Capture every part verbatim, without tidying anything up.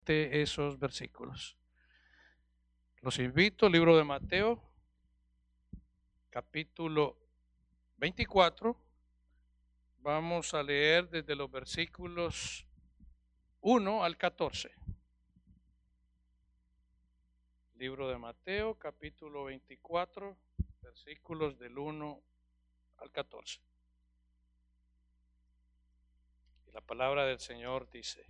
exactamente esos versículos. Los invito al libro de Mateo, capítulo veinticuatro. Vamos a leer desde los versículos uno al catorce. Libro de Mateo, capítulo veinticuatro, versículos del uno al catorce. Y la palabra del Señor dice: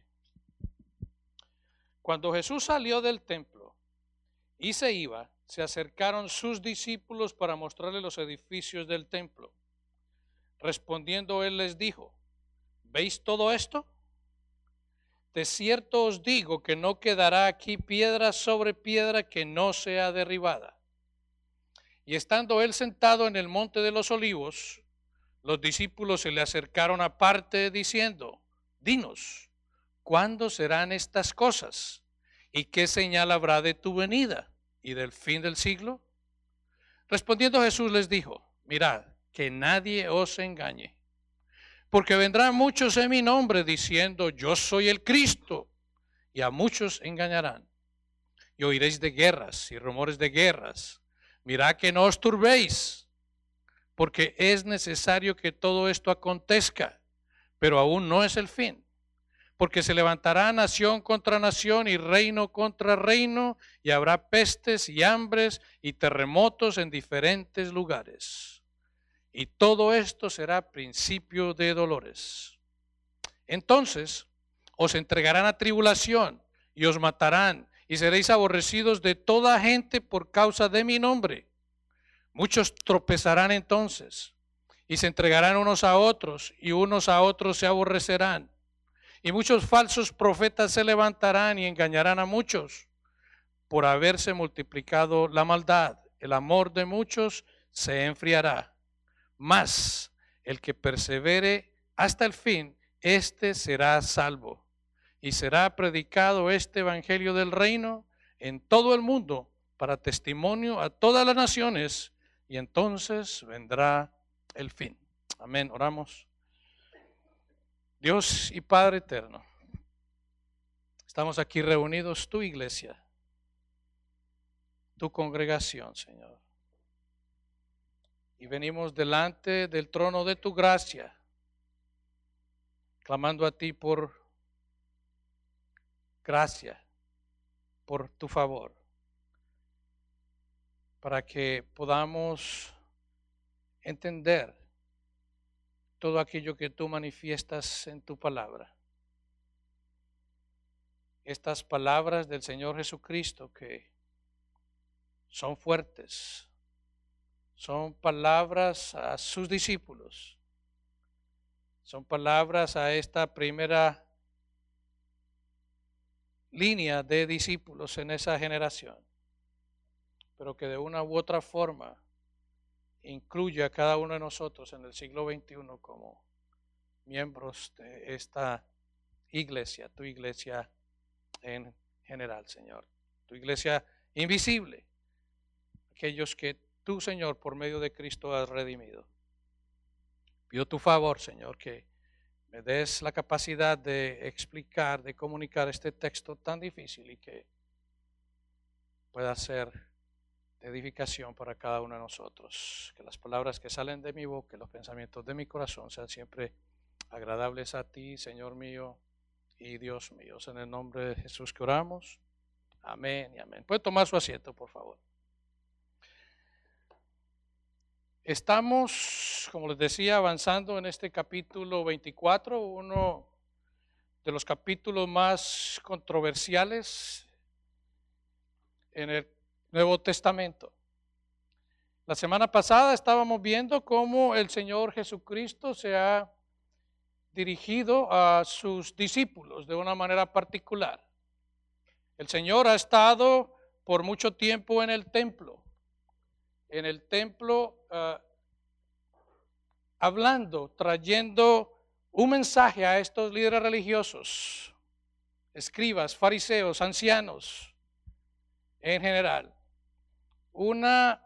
Cuando Jesús salió del templo y se iba, se acercaron sus discípulos para mostrarle los edificios del templo. Respondiendo él les dijo: ¿Veis todo esto? De cierto os digo que no quedará aquí piedra sobre piedra que no sea derribada. Y estando él sentado en el monte de los olivos, los discípulos se le acercaron aparte diciendo: Dinos, ¿cuándo serán estas cosas? ¿Y qué señal habrá de tu venida y del fin del siglo? Respondiendo Jesús les dijo: Mirad, que nadie os engañe. Porque vendrán muchos en mi nombre diciendo: Yo soy el Cristo, y a muchos engañarán. Y oiréis de guerras y rumores de guerras. Mirad que no os turbéis, porque es necesario que todo esto acontezca, pero aún no es el fin. Porque se levantará nación contra nación y reino contra reino, y habrá pestes y hambres y terremotos en diferentes lugares. Y todo esto será principio de dolores. Entonces os entregarán a tribulación y os matarán, y seréis aborrecidos de toda gente por causa de mi nombre. Muchos tropezarán entonces, y se entregarán unos a otros, y unos a otros se aborrecerán. Y muchos falsos profetas se levantarán y engañarán a muchos. Por haberse multiplicado la maldad, el amor de muchos se enfriará. Mas el que persevere hasta el fin, éste será salvo. Y será predicado este evangelio del reino en todo el mundo para testimonio a todas las naciones, y entonces vendrá el fin. Amén. Oramos. Dios y Padre eterno, estamos aquí reunidos, tu iglesia, tu congregación, Señor. Y venimos delante del trono de tu gracia, clamando a ti por gracia, por tu favor, para que podamos entender todo aquello que tú manifiestas en tu palabra. Estas palabras del Señor Jesucristo que son fuertes, son palabras a sus discípulos, son palabras a esta primera línea de discípulos en esa generación, pero que de una u otra forma incluye a cada uno de nosotros en el siglo veintiuno como miembros de esta iglesia, tu iglesia en general, Señor, tu iglesia invisible, aquellos que tú, Señor, por medio de Cristo has redimido. Pido tu favor, Señor, que me des la capacidad de explicar, de comunicar este texto tan difícil y que pueda ser de edificación para cada uno de nosotros. Que las palabras que salen de mi boca, los pensamientos de mi corazón sean siempre agradables a ti, Señor mío y Dios mío. En el nombre de Jesús que oramos. Amén y amén. ¿Puede tomar su asiento, por favor? Estamos, como les decía, avanzando en este capítulo veinticuatro, uno de los capítulos más controversiales en el Nuevo Testamento. La semana pasada estábamos viendo cómo el Señor Jesucristo se ha dirigido a sus discípulos de una manera particular. El Señor ha estado por mucho tiempo en el templo, en el templo uh, hablando, trayendo un mensaje a estos líderes religiosos, escribas, fariseos, ancianos en general. Una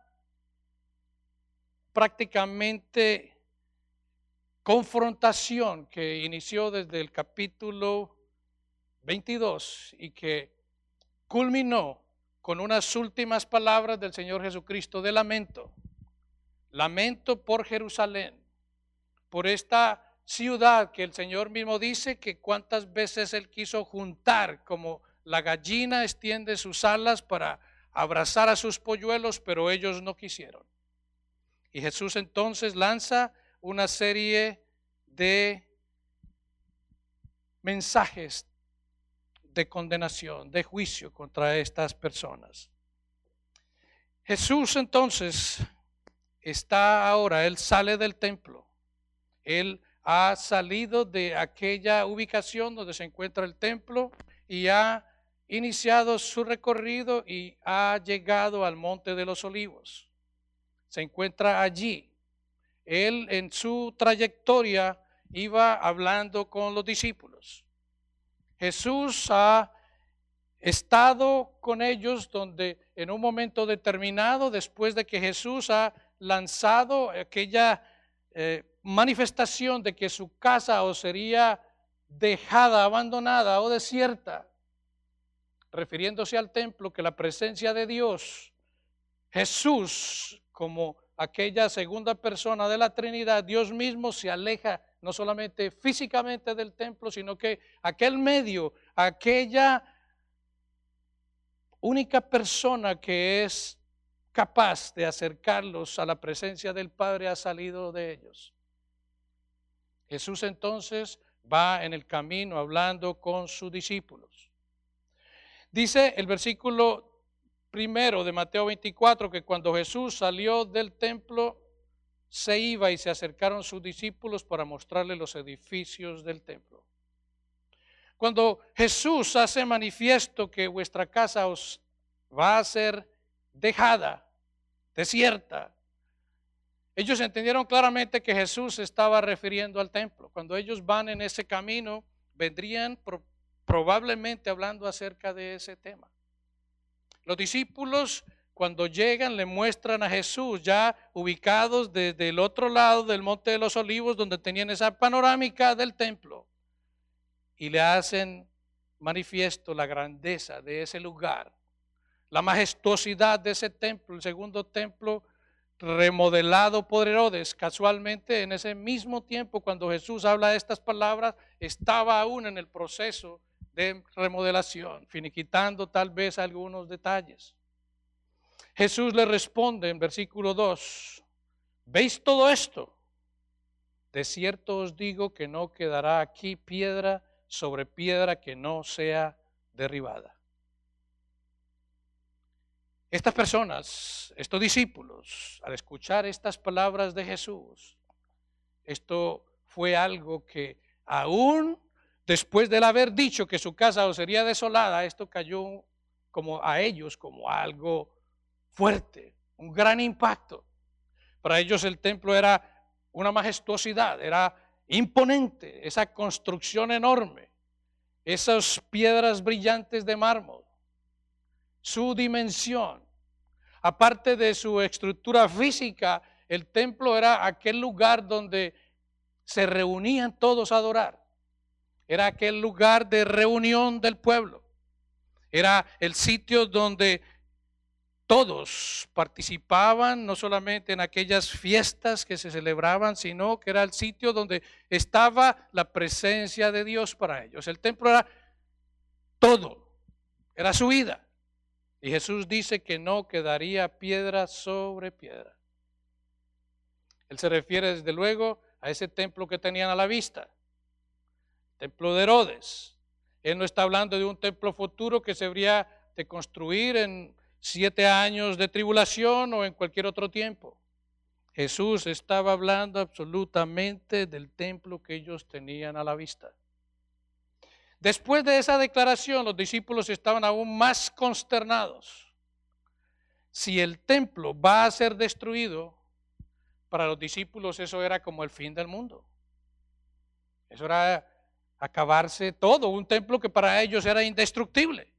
prácticamente confrontación que inició desde el capítulo veintidós y que culminó con unas últimas palabras del Señor Jesucristo de lamento. Lamento por Jerusalén, por esta ciudad que el Señor mismo dice que cuántas veces Él quiso juntar, como la gallina extiende sus alas para abrazar a sus polluelos, pero ellos no quisieron. Y Jesús entonces lanza una serie de mensajes de condenación, de juicio contra estas personas. Jesús entonces está ahora, Él sale del templo, Él ha salido de aquella ubicación donde se encuentra el templo y ha iniciado su recorrido y ha llegado al Monte de los Olivos. Se encuentra allí. Él en su trayectoria iba hablando con los discípulos. Jesús ha estado con ellos donde en un momento determinado, después de que Jesús ha lanzado aquella eh, manifestación de que su casa o sería dejada, abandonada o desierta, refiriéndose al templo, que la presencia de Dios, Jesús como aquella segunda persona de la Trinidad, Dios mismo se aleja no solamente físicamente del templo, sino que aquel medio, aquella única persona que es capaz de acercarlos a la presencia del Padre ha salido de ellos. Jesús entonces va en el camino hablando con sus discípulos. Dice el versículo primero de Mateo veinticuatro que cuando Jesús salió del templo se iba y se acercaron sus discípulos para mostrarle los edificios del templo. Cuando Jesús hace manifiesto que vuestra casa os va a ser dejada, desierta, ellos entendieron claramente que Jesús se estaba refiriendo al templo. Cuando ellos van en ese camino, vendrían pro, probablemente hablando acerca de ese tema. Los discípulos, cuando llegan, le muestran a Jesús ya ubicados desde el otro lado del Monte de los Olivos, donde tenían esa panorámica del templo, y le hacen manifiesto la grandeza de ese lugar, la majestuosidad de ese templo, el segundo templo remodelado por Herodes. Casualmente, en ese mismo tiempo, cuando Jesús habla de estas palabras, estaba aún en el proceso de remodelación, finiquitando tal vez algunos detalles. Jesús le responde en versículo dos, ¿veis todo esto? De cierto os digo que no quedará aquí piedra sobre piedra que no sea derribada. Estas personas, estos discípulos, al escuchar estas palabras de Jesús, esto fue algo que aún después de haber dicho que su casa sería desolada, esto cayó como a ellos como algo fuerte, un gran impacto. Para ellos el templo era una majestuosidad, era imponente, esa construcción enorme, esas piedras brillantes de mármol, su dimensión, aparte de su estructura física, el templo era aquel lugar donde se reunían todos a adorar, era aquel lugar de reunión del pueblo, era el sitio donde todos participaban, no solamente en aquellas fiestas que se celebraban, sino que era el sitio donde estaba la presencia de Dios para ellos. El templo era todo, era su vida. Y Jesús dice que no quedaría piedra sobre piedra. Él se refiere desde luego a ese templo que tenían a la vista, el templo de Herodes. Él no está hablando de un templo futuro que se habría de construir en siete años de tribulación o en cualquier otro tiempo. Jesús estaba hablando absolutamente del templo que ellos tenían a la vista. Después de esa declaración, los discípulos estaban aún más consternados. Si el templo va a ser destruido, para los discípulos eso era como el fin del mundo. Eso era acabarse todo, un templo que para ellos era indestructible.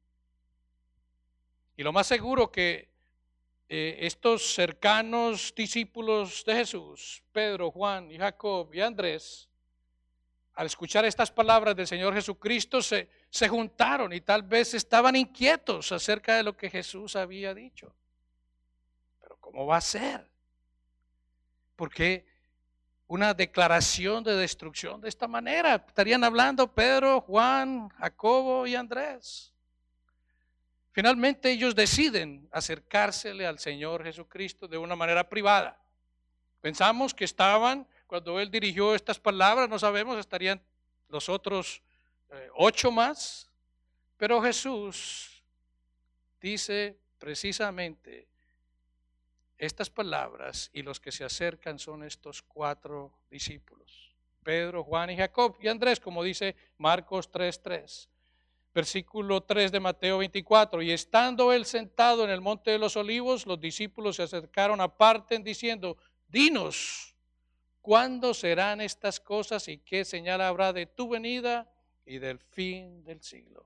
Y lo más seguro que eh, estos cercanos discípulos de Jesús, Pedro, Juan y Jacob y Andrés, al escuchar estas palabras del Señor Jesucristo, se, se juntaron y tal vez estaban inquietos acerca de lo que Jesús había dicho. Pero ¿cómo va a ser? Porque una declaración de destrucción de esta manera, estarían hablando Pedro, Juan, Jacobo y Andrés. Finalmente ellos deciden acercársele al Señor Jesucristo de una manera privada. Pensamos que estaban, cuando Él dirigió estas palabras, no sabemos, estarían los otros eh, ocho más, pero Jesús dice precisamente estas palabras y los que se acercan son estos cuatro discípulos, Pedro, Juan y Jacob y Andrés, como dice Marcos tres tres. Versículo tres de Mateo veinticuatro, y estando él sentado en el monte de los olivos, los discípulos se acercaron aparte diciendo, dinos, ¿cuándo serán estas cosas y qué señal habrá de tu venida y del fin del siglo?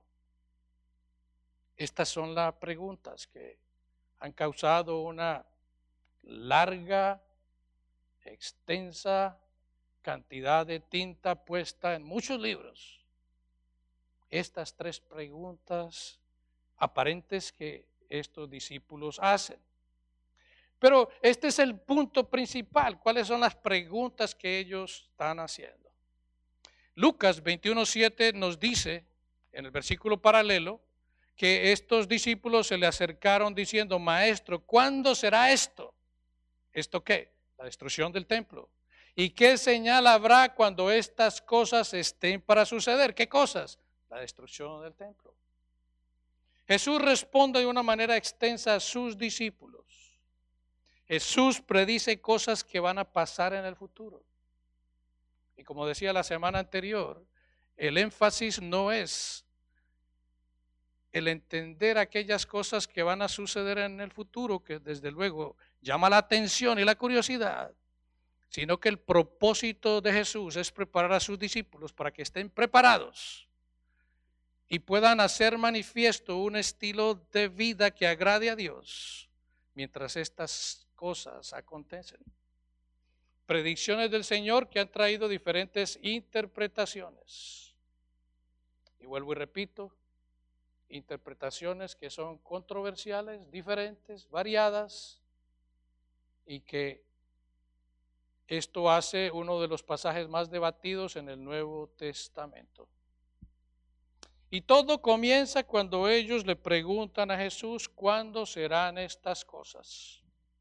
Estas son las preguntas que han causado una larga, extensa cantidad de tinta puesta en muchos libros. Estas tres preguntas aparentes que estos discípulos hacen. Pero este es el punto principal. ¿Cuáles son las preguntas que ellos están haciendo? Lucas veintiuno siete nos dice, en el versículo paralelo, que estos discípulos se le acercaron diciendo, Maestro, ¿cuándo será esto? ¿Esto qué? La destrucción del templo. ¿Y qué señal habrá cuando estas cosas estén para suceder? ¿Qué cosas? La destrucción del templo. Jesús responde de una manera extensa a sus discípulos. Jesús predice cosas que van a pasar en el futuro. Y como decía la semana anterior, el énfasis no es el entender aquellas cosas que van a suceder en el futuro, que desde luego llama la atención y la curiosidad, sino que el propósito de Jesús es preparar a sus discípulos para que estén preparados y puedan hacer manifiesto un estilo de vida que agrade a Dios mientras estas cosas acontecen. Predicciones del Señor que han traído diferentes interpretaciones. Y vuelvo y repito, interpretaciones que son controversiales, diferentes, variadas, y que esto hace uno de los pasajes más debatidos en el Nuevo Testamento. Y todo comienza cuando ellos le preguntan a Jesús, ¿cuándo serán estas cosas?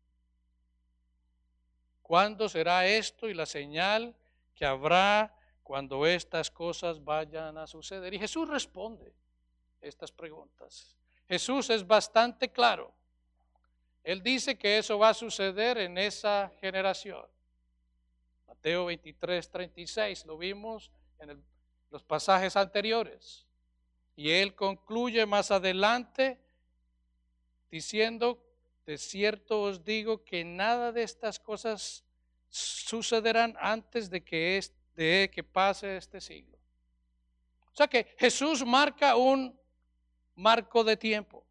¿Cuándo será esto y la señal que habrá cuando estas cosas vayan a suceder? Y Jesús responde estas preguntas. Jesús es bastante claro. Él dice que eso va a suceder en esa generación. Mateo veintitrés, treinta y seis, lo vimos en el, los pasajes anteriores. Y él concluye más adelante diciendo, de cierto os digo que nada de estas cosas sucederán antes de que, es, de que pase este siglo. O sea que Jesús marca un marco de tiempo.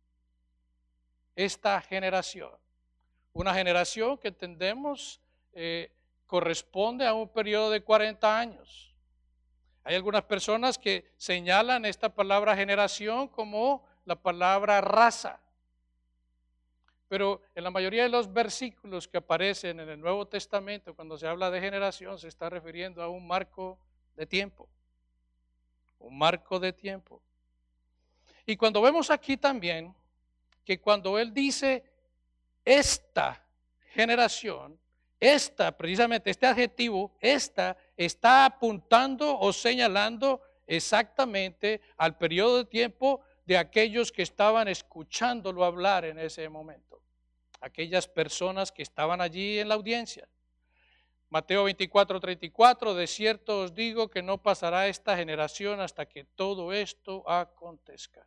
Esta generación, una generación que entendemos eh, corresponde a un periodo de cuarenta años. Hay algunas personas que señalan esta palabra generación como la palabra raza. Pero en la mayoría de los versículos que aparecen en el Nuevo Testamento, cuando se habla de generación, se está refiriendo a un marco de tiempo. Un marco de tiempo. Y cuando vemos aquí también que cuando él dice esta generación, esta, precisamente este adjetivo, esta, está apuntando o señalando exactamente al periodo de tiempo de aquellos que estaban escuchándolo hablar en ese momento. Aquellas personas que estaban allí en la audiencia. Mateo veinticuatro, treinta y cuatro, de cierto os digo que no pasará esta generación hasta que todo esto acontezca.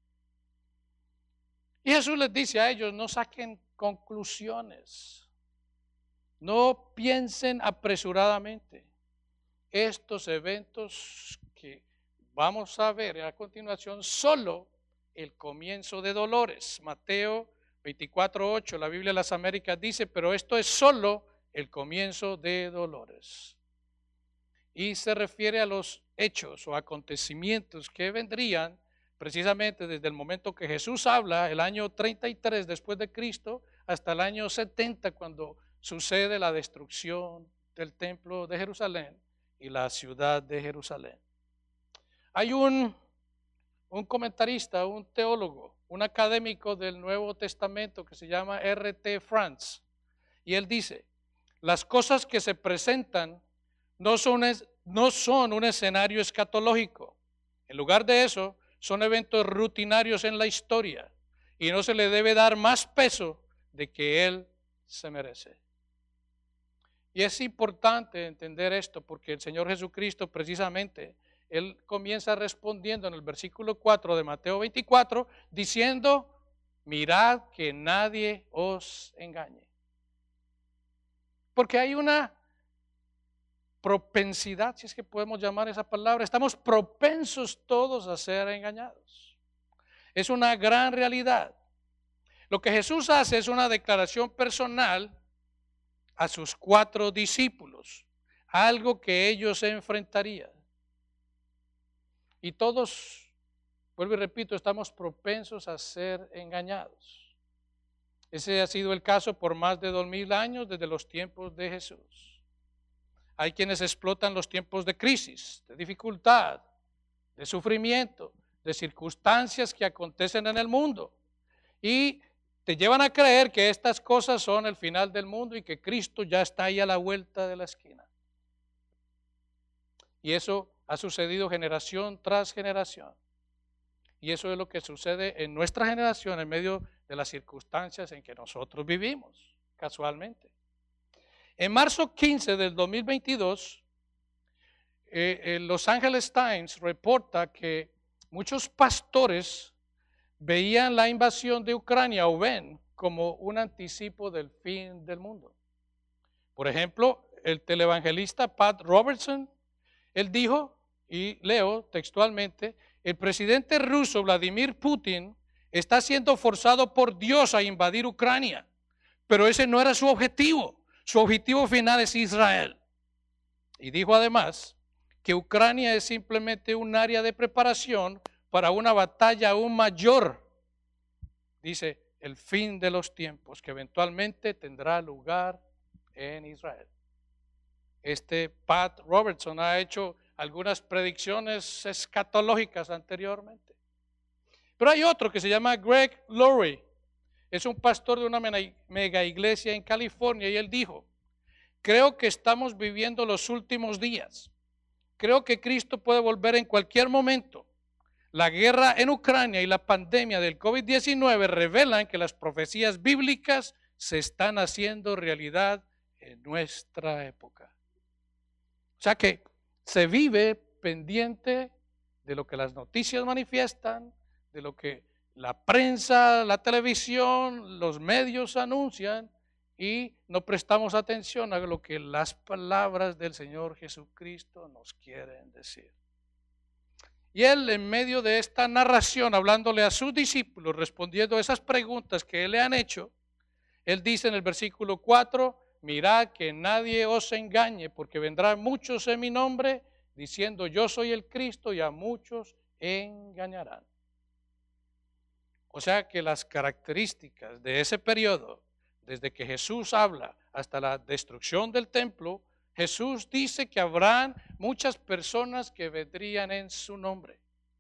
Y Jesús les dice a ellos, no saquen conclusiones, no piensen apresuradamente. Estos eventos que vamos a ver a continuación, solo el comienzo de dolores. Mateo veinticuatro, ocho, la Biblia de las Américas dice, pero esto es solo el comienzo de dolores. Y se refiere a los hechos o acontecimientos que vendrían precisamente desde el momento que Jesús habla, el año treinta y tres después de Cristo, hasta el año setenta, cuando sucede la destrucción del templo de Jerusalén y la ciudad de Jerusalén. Hay un, un comentarista, un teólogo, un académico del Nuevo Testamento que se llama R T France, y él dice: las cosas que se presentan no son, no son un escenario escatológico. En lugar de eso, son eventos rutinarios en la historia y no se le debe dar más peso de que él se merece. Y es importante entender esto porque el Señor Jesucristo precisamente, Él comienza respondiendo en el versículo cuatro de Mateo veinticuatro diciendo: mirad que nadie os engañe. Porque hay una propensidad, si es que podemos llamar esa palabra, estamos propensos todos a ser engañados. Es una gran realidad. Lo que Jesús hace es una declaración personal a sus cuatro discípulos, algo que ellos enfrentarían. Y todos, vuelvo y repito, estamos propensos a ser engañados. Ese ha sido el caso por más de dos mil años desde los tiempos de Jesús. Hay quienes explotan los tiempos de crisis, de dificultad, de sufrimiento, de circunstancias que acontecen en el mundo y te llevan a creer que estas cosas son el final del mundo y que Cristo ya está ahí a la vuelta de la esquina. Y eso ha sucedido generación tras generación. Y eso es lo que sucede en nuestra generación en medio de las circunstancias en que nosotros vivimos, casualmente. En marzo quince del dos mil veintidós, eh, eh, Los Angeles Times reporta que muchos pastores veían la invasión de Ucrania o ven como un anticipo del fin del mundo. Por ejemplo, el televangelista Pat Robertson, él dijo, y leo textualmente: el presidente ruso Vladimir Putin está siendo forzado por Dios a invadir Ucrania, pero ese no era su objetivo. Su objetivo final es Israel. Y dijo además que Ucrania es simplemente un área de preparación para una batalla aún mayor. Dice, el fin de los tiempos, que eventualmente tendrá lugar en Israel. Este Pat Robertson ha hecho algunas predicciones escatológicas anteriormente. Pero hay otro que se llama Greg Laurie. Es un pastor de una mega iglesia en California y él dijo: creo que estamos viviendo los últimos días. Creo que Cristo puede volver en cualquier momento. La guerra en Ucrania y la pandemia del COVID diecinueve revelan que las profecías bíblicas se están haciendo realidad en nuestra época. O sea que se vive pendiente de lo que las noticias manifiestan, de lo que la prensa, la televisión, los medios anuncian y no prestamos atención a lo que las palabras del Señor Jesucristo nos quieren decir. Y él, en medio de esta narración, hablándole a sus discípulos, respondiendo a esas preguntas que él le han hecho, él dice en el versículo cuatro: mirad que nadie os engañe, porque vendrán muchos en mi nombre, diciendo yo soy el Cristo, y a muchos engañarán. O sea que las características de ese periodo, desde que Jesús habla hasta la destrucción del templo, Jesús dice que habrán muchas personas que vendrían en su nombre.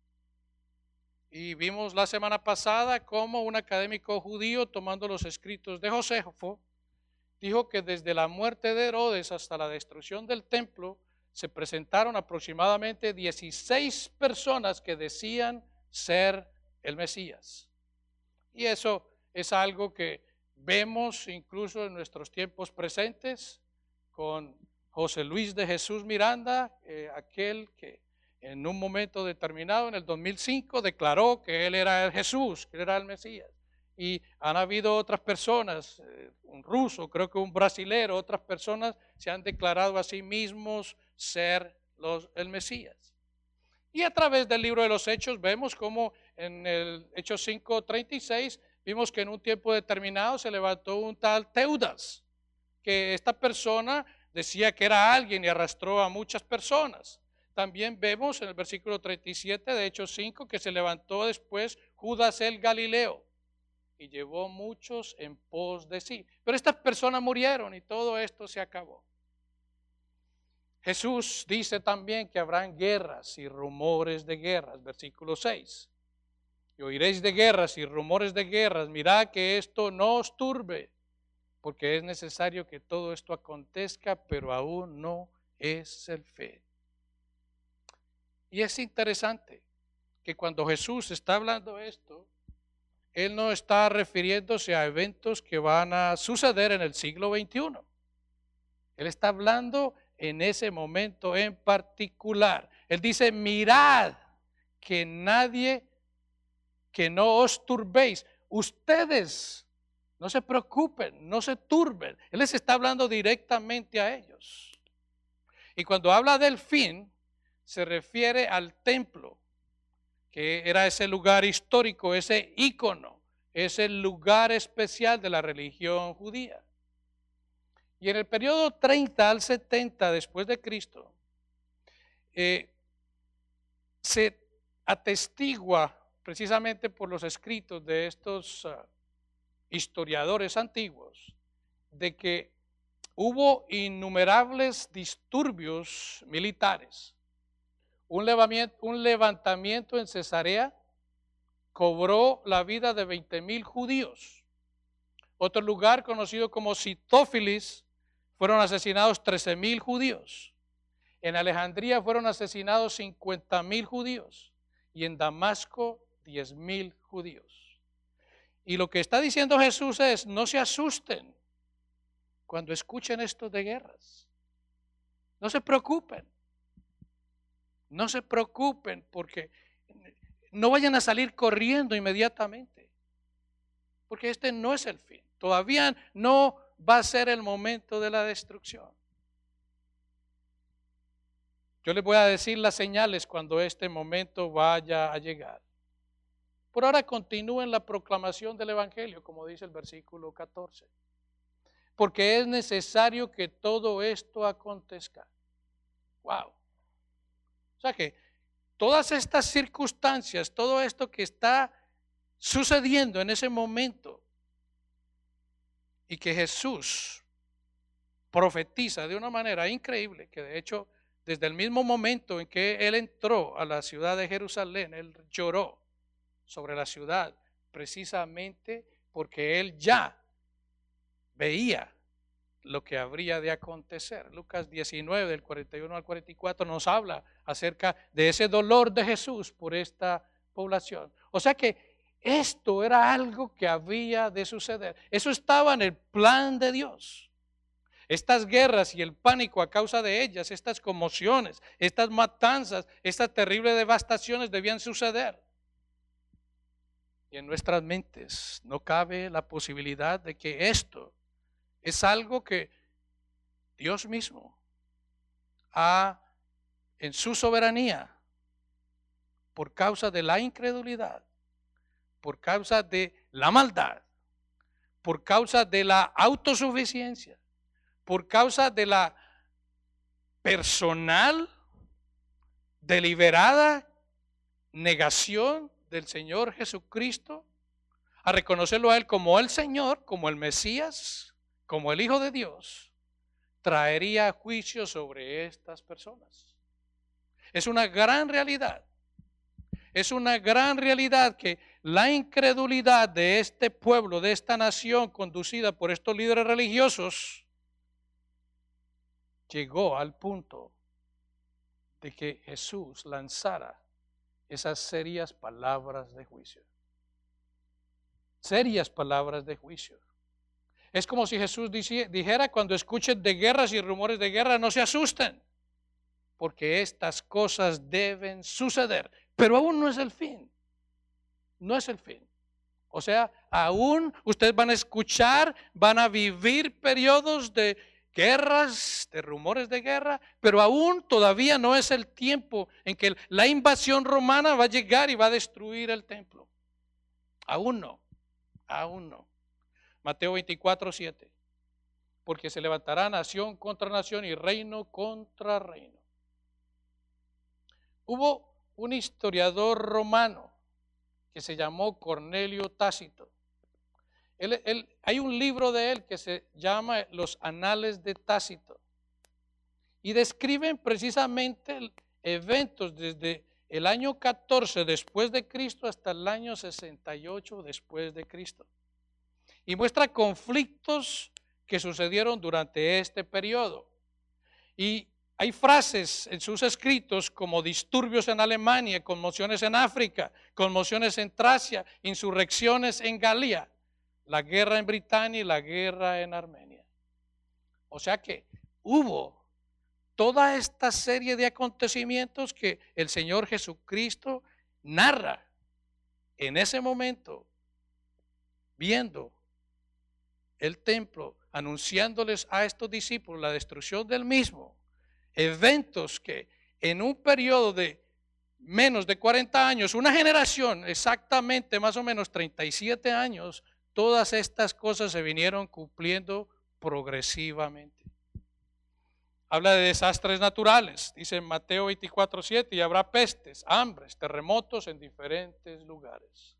Y vimos la semana pasada cómo un académico judío, tomando los escritos de Josefo, dijo que desde la muerte de Herodes hasta la destrucción del templo se presentaron aproximadamente dieciséis personas que decían ser el Mesías. Y eso es algo que vemos incluso en nuestros tiempos presentes con José Luis de Jesús Miranda, eh, aquel que en un momento determinado, en el dos mil cinco, declaró que él era el Jesús, que él era el Mesías. Y han habido otras personas, eh, un ruso, creo que un brasilero, otras personas se han declarado a sí mismos ser los, el Mesías. Y a través del libro de los Hechos vemos como en el Hechos cinco treinta y seis, vimos que en un tiempo determinado se levantó un tal Teudas, que esta persona decía que era alguien y arrastró a muchas personas. También vemos en el versículo treinta y siete de Hechos cinco que se levantó después Judas el Galileo y llevó muchos en pos de sí. Pero estas personas murieron y todo esto se acabó. Jesús dice también que habrán guerras y rumores de guerras, versículo seis. Y oiréis de guerras y rumores de guerras, mirad que esto no os turbe, porque es necesario que todo esto acontezca, pero aún no es el fin. Y es interesante que cuando Jesús está hablando esto, Él no está refiriéndose a eventos que van a suceder en el siglo veintiuno. Él está hablando en ese momento en particular. Él dice, mirad que nadie, que no os turbéis. Ustedes no se preocupen, no se turben. Él les está hablando directamente a ellos. Y cuando habla del fin, se refiere al templo, que era ese lugar histórico, ese ícono, ese lugar especial de la religión judía. Y en el periodo treinta al setenta después de Cristo, eh, se atestigua precisamente por los escritos de estos uh, historiadores antiguos, de que hubo innumerables disturbios militares. Un levantamiento, un levantamiento en Cesarea cobró la vida de veinte mil judíos. Otro lugar conocido como Citófilis fueron asesinados trece mil judíos. En Alejandría fueron asesinados cincuenta mil judíos y en Damasco diez mil judíos. Y lo que está diciendo Jesús es, no se asusten cuando escuchen esto de guerras. No se preocupen. No se preocupen porque no vayan a salir corriendo inmediatamente. Porque este no es el fin. Todavía no va a ser el momento de la destrucción. Yo les voy a decir las señales cuando este momento vaya a llegar. Por ahora continúen la proclamación del Evangelio, como dice el versículo catorce. Porque es necesario que todo esto acontezca. Wow. O sea que todas estas circunstancias, todo esto que está sucediendo en ese momento y que Jesús profetiza de una manera increíble, que de hecho desde el mismo momento en que Él entró a la ciudad de Jerusalén, Él lloró sobre la ciudad precisamente porque Él ya veía lo que habría de acontecer. Lucas diecinueve, del cuarenta y uno al cuarenta y cuatro, nos habla acerca de ese dolor de Jesús por esta población. O sea que esto era algo que había de suceder. Eso estaba en el plan de Dios. Estas guerras y el pánico a causa de ellas, estas conmociones, estas matanzas, estas terribles devastaciones debían suceder. Y en nuestras mentes no cabe la posibilidad de que esto es algo que Dios mismo ha, en su soberanía, por causa de la incredulidad, por causa de la maldad, por causa de la autosuficiencia, por causa de la personal, deliberada negación del Señor Jesucristo, a reconocerlo a Él como el Señor, como el Mesías, como el Hijo de Dios, traería juicio sobre estas personas. Es una gran realidad. Es una gran realidad que la incredulidad de este pueblo, de esta nación conducida por estos líderes religiosos, llegó al punto de que Jesús lanzara esas serias palabras de juicio. Serias palabras de juicio. Es como si Jesús dijera, cuando escuchen de guerras y rumores de guerra, no se asusten, porque estas cosas deben suceder, pero aún no es el fin, no es el fin. O sea, aún ustedes van a escuchar, van a vivir periodos de guerras, de rumores de guerra, pero aún todavía no es el tiempo en que la invasión romana va a llegar y va a destruir el templo. Aún no, aún no. Mateo veinticuatro, siete. Porque se levantará nación contra nación y reino contra reino. hubo un historiador romano que se llamó Cornelio Tácito. Él, él, hay un libro de él que se llama Los Anales de Tácito y describen precisamente eventos desde el año catorce después de Cristo hasta el año sesenta y ocho después de Cristo. Y muestra conflictos que sucedieron durante este periodo. Y hay frases en sus escritos como disturbios en Alemania, conmociones en África, conmociones en Tracia, insurrecciones en Galia, la guerra en Britania y la guerra en Armenia. O sea que hubo toda esta serie de acontecimientos que el Señor Jesucristo narra en ese momento, viendo el templo, anunciándoles a estos discípulos la destrucción del mismo, eventos que en un periodo de menos de cuarenta años, una generación, exactamente más o menos treinta y siete años, todas estas cosas se vinieron cumpliendo progresivamente. Habla de desastres naturales, dice en Mateo veinticuatro siete, y habrá pestes, hambres, terremotos en diferentes lugares.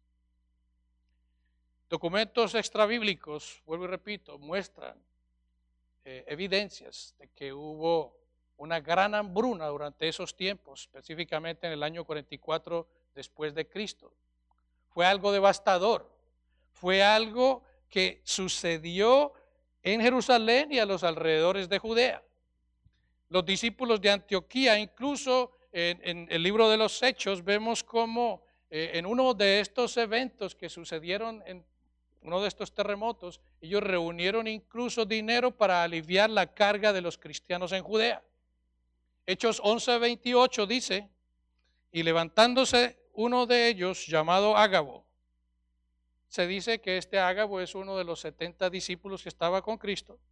Documentos extrabíblicos, vuelvo y repito, muestran eh, evidencias de que hubo una gran hambruna durante esos tiempos, específicamente en el año cuarenta y cuatro después de Cristo. Fue algo devastador, fue algo que sucedió en Jerusalén y a los alrededores de Judea. Los discípulos de Antioquía, incluso en, en el libro de los Hechos, vemos cómo eh, en uno de estos eventos que sucedieron en uno de estos terremotos, ellos reunieron incluso dinero para aliviar la carga de los cristianos en Judea. Hechos once veintiocho dice, y levantándose uno de ellos llamado Ágabo, se dice que este Ágabo es uno de los setenta discípulos que estaba con Cristo.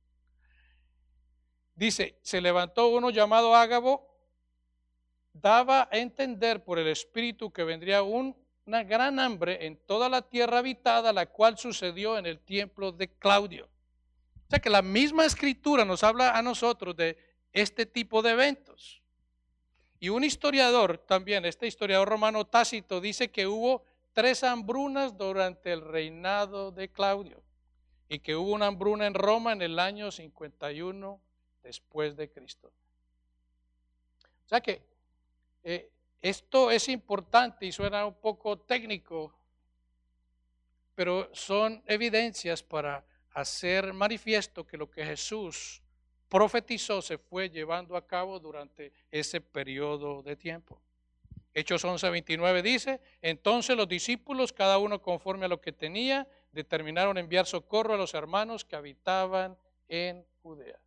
Dice, se levantó uno llamado Ágabo, daba a entender por el Espíritu que vendría un una gran hambre en toda la tierra habitada, la cual sucedió en el tiempo de Claudio. O sea que la misma escritura nos habla a nosotros de este tipo de eventos. Y un historiador también, este historiador romano Tácito, dice que hubo tres hambrunas durante el reinado de Claudio y que hubo una hambruna en Roma en el año cincuenta y uno después de Cristo. O sea que eh, esto es importante y suena un poco técnico, pero son evidencias para hacer manifiesto que lo que Jesús profetizó se fue llevando a cabo durante ese periodo de tiempo. Hechos once veintinueve dice, entonces los discípulos, cada uno conforme a lo que tenía, determinaron enviar socorro a los hermanos que habitaban en Judea.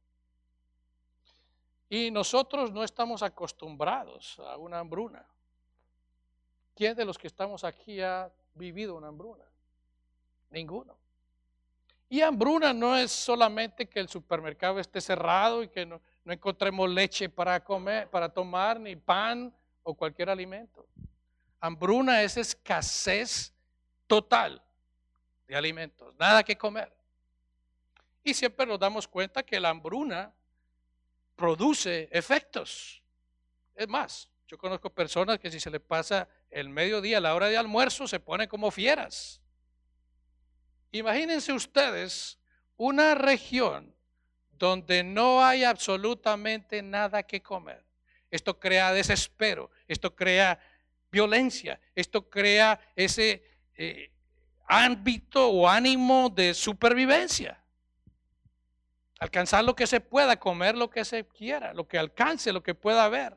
Y nosotros no estamos acostumbrados a una hambruna. ¿Quién de los que estamos aquí ha vivido una hambruna? Ninguno. Y hambruna no es solamente que el supermercado esté cerrado y que no, no encontremos leche para comer, para tomar, ni pan o cualquier alimento. Hambruna es escasez total de alimentos, nada que comer. Y siempre nos damos cuenta que la hambruna produce efectos. Es más, yo conozco personas que si se les pasa el mediodía, a la hora de almuerzo, se ponen como fieras. Imagínense ustedes una región donde no hay absolutamente nada que comer. Esto crea desespero, esto crea violencia, esto crea ese eh, ámbito o ánimo de supervivencia. Alcanzar lo que se pueda, comer lo que se quiera, lo que alcance, lo que pueda haber.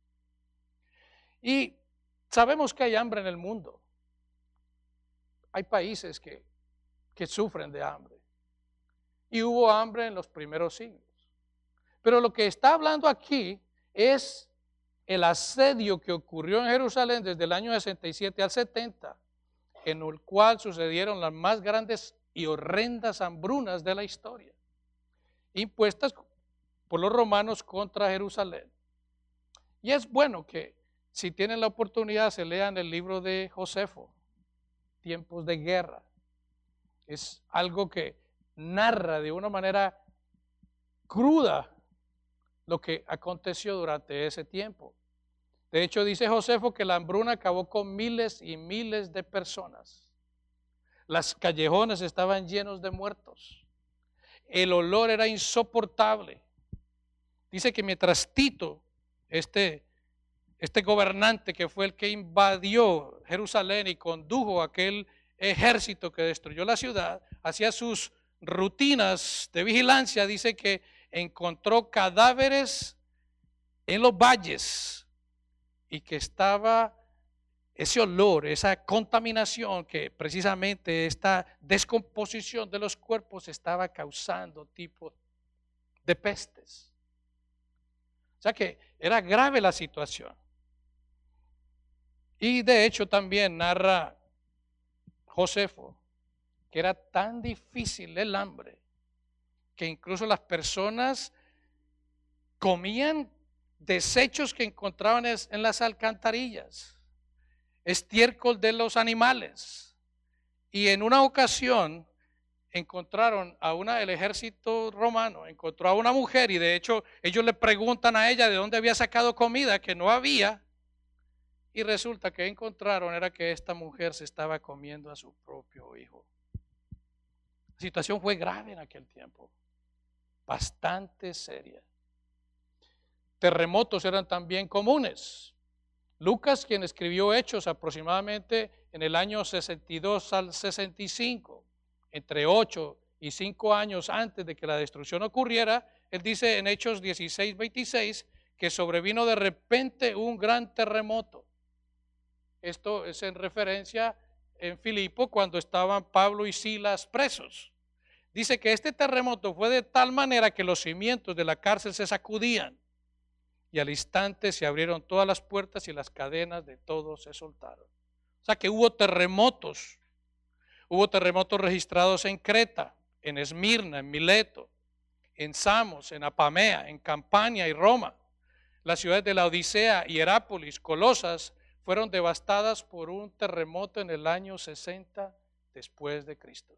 Y sabemos que hay hambre en el mundo. Hay países que, que sufren de hambre. Y hubo hambre en los primeros siglos. Pero lo que está hablando aquí es el asedio que ocurrió en Jerusalén desde el año sesenta y siete al setenta, en el cual sucedieron las más grandes y horrendas hambrunas de la historia, impuestas por los romanos contra Jerusalén. Y es bueno que si tienen la oportunidad se lean el libro de Josefo, Tiempos de Guerra. Es algo que narra de una manera cruda lo que aconteció durante ese tiempo. De hecho, dice Josefo que la hambruna acabó con miles y miles de personas. Las callejones estaban llenos de muertos. El olor era insoportable. Dice que mientras Tito, este, este gobernante que fue el que invadió Jerusalén y condujo aquel ejército que destruyó la ciudad, hacía sus rutinas de vigilancia, dice que encontró cadáveres en los valles y que estaba ese olor, esa contaminación, que precisamente esta descomposición de los cuerpos estaba causando tipo de pestes. O sea que era grave la situación. Y de hecho también narra Josefo que era tan difícil el hambre que incluso las personas comían desechos que encontraban en las alcantarillas, estiércol de los animales. Y en una ocasión encontraron a una, el ejército romano encontró a una mujer, y de hecho ellos le preguntan a ella de dónde había sacado comida que no había, y resulta que encontraron era que esta mujer se estaba comiendo a su propio hijo. La situación fue grave en aquel tiempo, bastante seria. Terremotos eran también comunes. Lucas, quien escribió Hechos aproximadamente en el año sesenta y dos al sesenta y cinco, entre ocho y cinco años antes de que la destrucción ocurriera, él dice en Hechos dieciséis, veintiséis, que sobrevino de repente un gran terremoto. Esto es en referencia en Filipo cuando estaban Pablo y Silas presos. Dice que este terremoto fue de tal manera que los cimientos de la cárcel se sacudían y al instante se abrieron todas las puertas y las cadenas de todos se soltaron. O sea que hubo terremotos. Hubo terremotos registrados en Creta, en Esmirna, en Mileto, en Samos, en Apamea, en Campania y Roma. Las ciudades de la Odisea, Hierápolis, Colosas fueron devastadas por un terremoto en el año sesenta después de Cristo.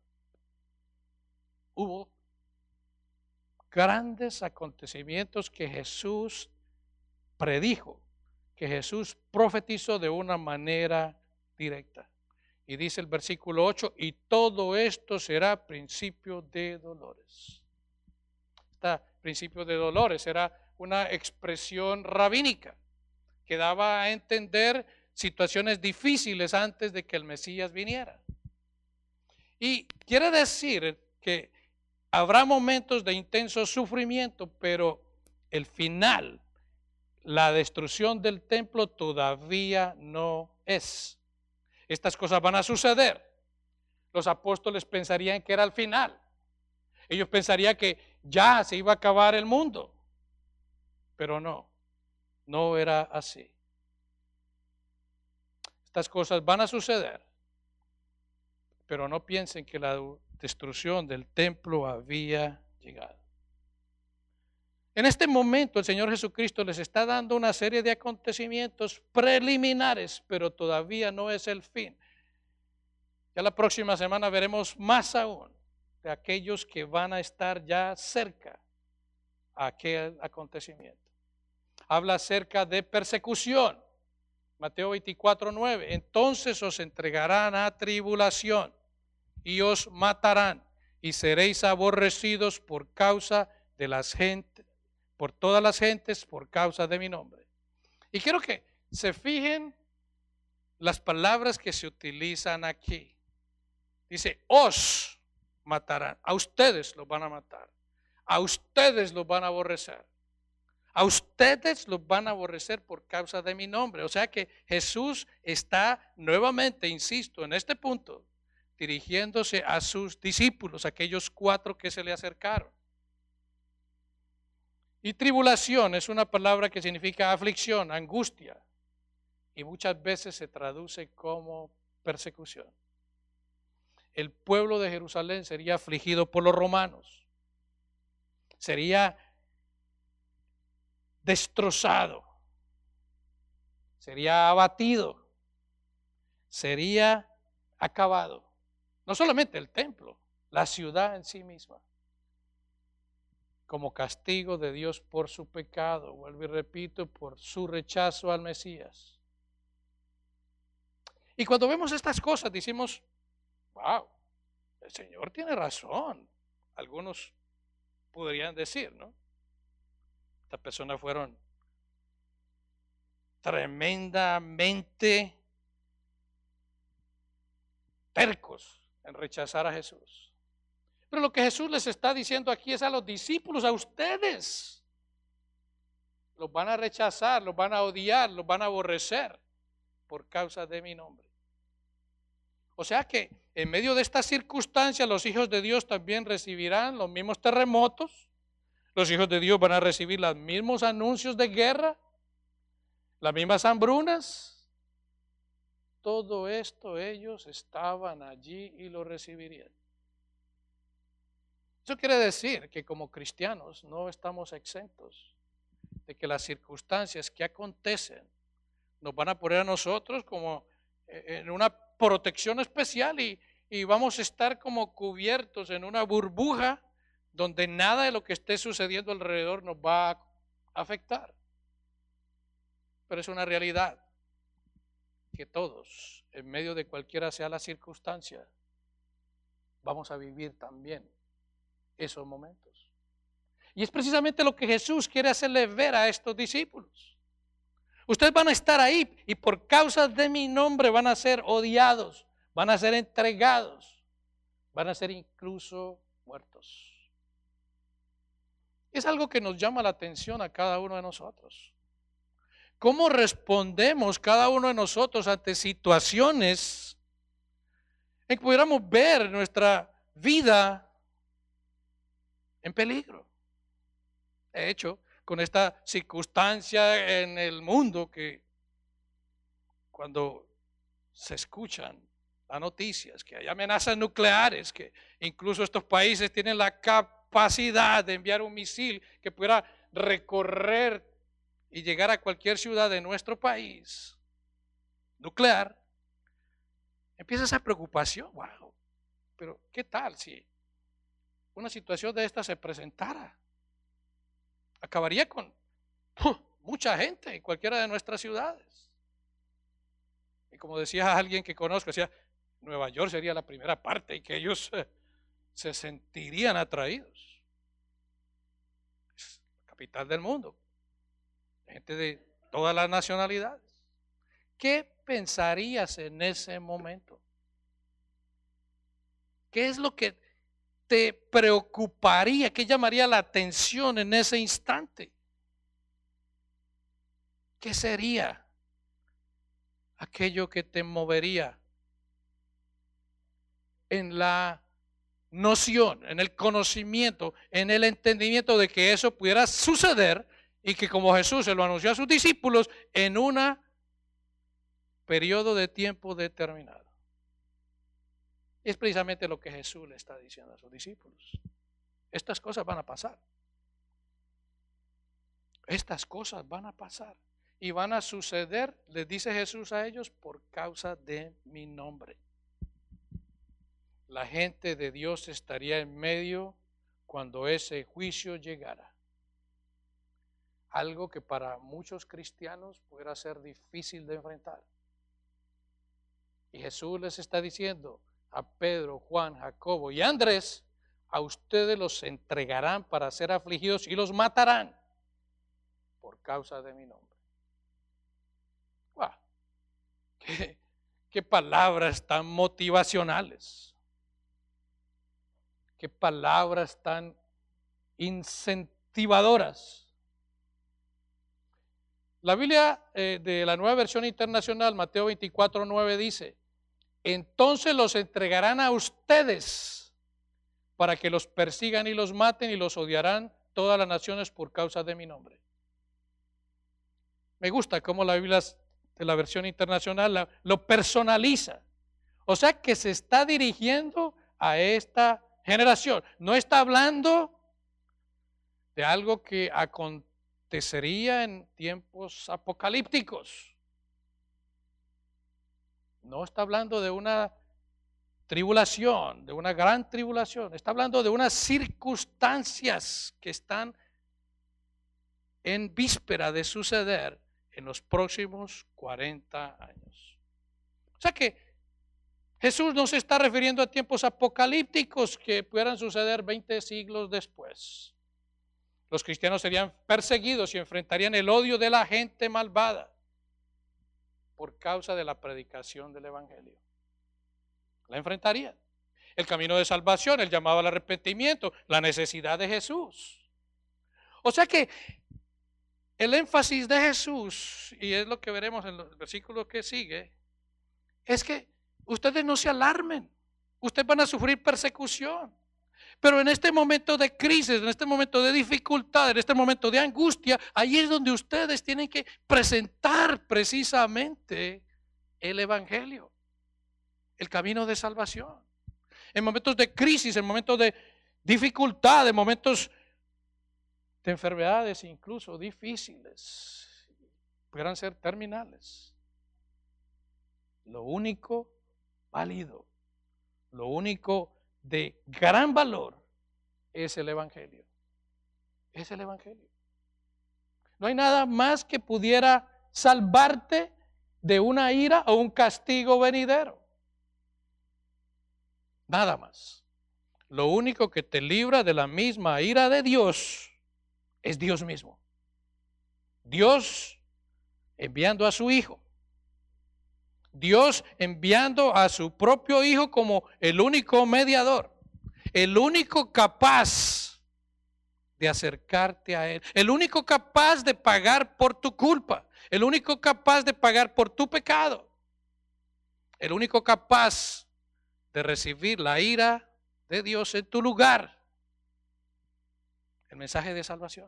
Hubo grandes acontecimientos que Jesús predijo, que Jesús profetizó de una manera directa. Y dice el versículo ocho, y todo esto será principio de dolores. Este principio de dolores era una expresión rabínica que daba a entender situaciones difíciles antes de que el Mesías viniera. Y quiere decir que habrá momentos de intenso sufrimiento, pero el final, la destrucción del templo todavía no es. Estas cosas van a suceder. Los apóstoles pensarían que era el final. Ellos pensarían que ya se iba a acabar el mundo. Pero no, no era así. Estas cosas van a suceder. Pero no piensen que la destrucción del templo había llegado. En este momento el Señor Jesucristo les está dando una serie de acontecimientos preliminares, pero todavía no es el fin. Ya la próxima semana veremos más aún de aquellos que van a estar ya cerca a aquel acontecimiento. Habla acerca de persecución. Mateo veinticuatro, nueve. Entonces os entregarán a tribulación y os matarán y seréis aborrecidos por causa de las gentes, por todas las gentes, por causa de mi nombre. Y quiero que se fijen las palabras que se utilizan aquí. Dice, os matarán, a ustedes los van a matar, a ustedes los van a aborrecer, a ustedes los van a aborrecer por causa de mi nombre. O sea que Jesús está nuevamente, insisto, en este punto, dirigiéndose a sus discípulos, aquellos cuatro que se le acercaron. Y tribulación es una palabra que significa aflicción, angustia, y muchas veces se traduce como persecución. El pueblo de Jerusalén sería afligido por los romanos, sería destrozado, sería abatido, sería acabado. No solamente el templo, la ciudad en sí misma. como castigo de Dios por su pecado, vuelvo y repito, por su rechazo al Mesías. Y cuando vemos estas cosas decimos, wow, el Señor tiene razón. Algunos podrían decir, ¿no? Estas personas fueron tremendamente tercos en rechazar a Jesús. Pero lo que Jesús les está diciendo aquí es a los discípulos, a ustedes. Los van a rechazar, los van a odiar, los van a aborrecer por causa de mi nombre. O sea que en medio de estas circunstancias los hijos de Dios también recibirán los mismos terremotos. Los hijos de Dios van a recibir los mismos anuncios de guerra, las mismas hambrunas. Todo esto ellos estaban allí y lo recibirían. Eso quiere decir que como cristianos no estamos exentos de que las circunstancias que acontecen nos van a poner a nosotros como en una protección especial y, y vamos a estar como cubiertos en una burbuja donde nada de lo que esté sucediendo alrededor nos va a afectar. Pero es una realidad que todos, en medio de cualquiera sea la circunstancia, vamos a vivir también esos momentos. Y es precisamente lo que Jesús quiere hacerle ver a estos discípulos. Ustedes van a estar ahí y por causa de mi nombre van a ser odiados, van a ser entregados, van a ser incluso muertos. Es algo que nos llama la atención a cada uno de nosotros. ¿Cómo respondemos cada uno de nosotros ante situaciones en que pudiéramos ver nuestra vida en peligro? De hecho, con esta circunstancia en el mundo que cuando se escuchan las noticias que hay amenazas nucleares, que incluso estos países tienen la capacidad de enviar un misil que pudiera recorrer y llegar a cualquier ciudad de nuestro país nuclear, empieza esa preocupación. Wow, pero ¿qué tal si una situación de esta se presentara? Acabaría con uh, mucha gente en cualquiera de nuestras ciudades. Y como decía alguien que conozco, decía, Nueva York sería la primera parte y que ellos eh, se sentirían atraídos. Es la capital del mundo. Gente de todas las nacionalidades. ¿Qué pensarías en ese momento? ¿Qué es lo que te preocuparía? ¿Qué llamaría la atención en ese instante? ¿Qué sería aquello que te movería en la noción, en el conocimiento, en el entendimiento de que eso pudiera suceder y que como Jesús se lo anunció a sus discípulos en un periodo de tiempo determinado? Es precisamente lo que Jesús le está diciendo a sus discípulos. Estas cosas van a pasar. Estas cosas van a pasar y van a suceder, les dice Jesús a ellos, por causa de mi nombre. La gente de Dios estaría en medio cuando ese juicio llegara. Algo que para muchos cristianos pudiera ser difícil de enfrentar. Y Jesús les está diciendo a Pedro, Juan, Jacobo y Andrés, a ustedes los entregarán para ser afligidos y los matarán por causa de mi nombre. ¡Wow! ¡Qué, qué palabras tan motivacionales! ¡Qué palabras tan incentivadoras! La Biblia eh, de la Nueva Versión Internacional, Mateo veinticuatro, nueve dice, entonces los entregarán a ustedes para que los persigan y los maten y los odiarán todas las naciones por causa de mi nombre. Me gusta cómo la Biblia de la Versión Internacional la, lo personaliza. O sea que se está dirigiendo a esta generación. No está hablando de algo que acontecería en tiempos apocalípticos. No está hablando de una tribulación, de una gran tribulación. Está hablando de unas circunstancias que están en víspera de suceder en los próximos cuarenta años. O sea que Jesús no se está refiriendo a tiempos apocalípticos que pudieran suceder veinte siglos después. Los cristianos serían perseguidos y enfrentarían el odio de la gente malvada por causa de la predicación del Evangelio. La enfrentarían. El camino de salvación, el llamado al arrepentimiento, la necesidad de Jesús. O sea que el énfasis de Jesús, y es lo que veremos en el versículo que sigue, es que ustedes no se alarmen. Ustedes van a sufrir persecución. Pero en este momento de crisis, en este momento de dificultad, en este momento de angustia, ahí es donde ustedes tienen que presentar precisamente el Evangelio, el camino de salvación. En momentos de crisis, en momentos de dificultad, en momentos de enfermedades incluso difíciles, pudieran ser terminales. Lo único válido, lo único de gran valor es el Evangelio. Es el Evangelio. No hay nada más que pudiera salvarte de una ira o un castigo venidero. Nada más. Lo único que te libra de la misma ira de Dios es Dios mismo. Dios enviando a su Hijo. Dios enviando a su propio Hijo como el único mediador, el único capaz de acercarte a Él, el único capaz de pagar por tu culpa, el único capaz de pagar por tu pecado, el único capaz de recibir la ira de Dios en tu lugar. El mensaje de salvación,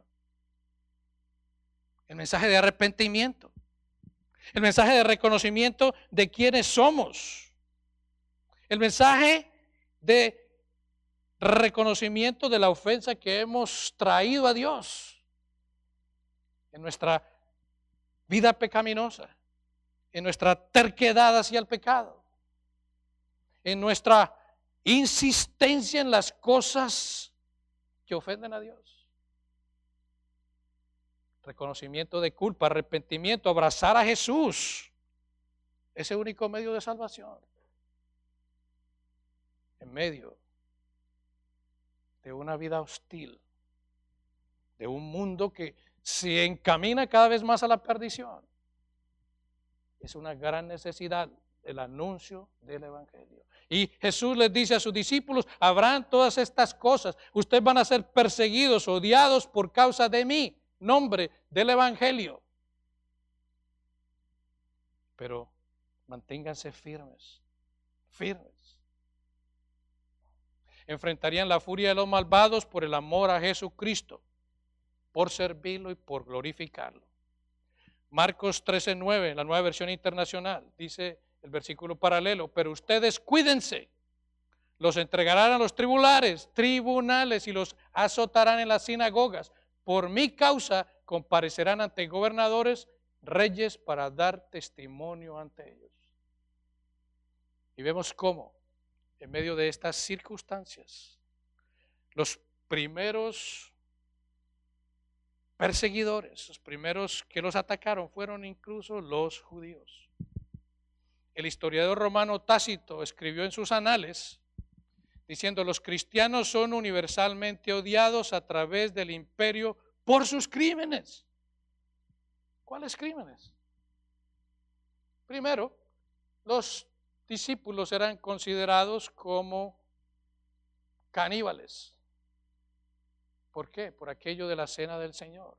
el mensaje de arrepentimiento, el mensaje de reconocimiento de quiénes somos, el mensaje de reconocimiento de la ofensa que hemos traído a Dios en nuestra vida pecaminosa, en nuestra terquedad hacia el pecado, en nuestra insistencia en las cosas que ofenden a Dios. Reconocimiento de culpa, arrepentimiento, abrazar a Jesús. Ese único medio de salvación. En medio de una vida hostil, de un mundo que se encamina cada vez más a la perdición. Es una gran necesidad el anuncio del Evangelio. Y Jesús les dice a sus discípulos, habrán todas estas cosas. Ustedes van a ser perseguidos, odiados por causa de mí. Nombre del Evangelio. Pero manténganse firmes, firmes. Enfrentarían la furia de los malvados por el amor a Jesucristo, por servirlo y por glorificarlo. Marcos trece nueve, la Nueva Versión Internacional, dice el versículo paralelo, pero ustedes cuídense, los entregarán a los tribunales, tribunales y los azotarán en las sinagogas. Por mi causa comparecerán ante gobernadores, reyes para dar testimonio ante ellos. Y vemos cómo, en medio de estas circunstancias, los primeros perseguidores, los primeros que los atacaron fueron incluso los judíos. El historiador romano Tácito escribió en sus anales diciendo, los cristianos son universalmente odiados a través del imperio por sus crímenes. ¿Cuáles crímenes? Primero, los discípulos eran considerados como caníbales. ¿Por qué? Por aquello de la cena del Señor.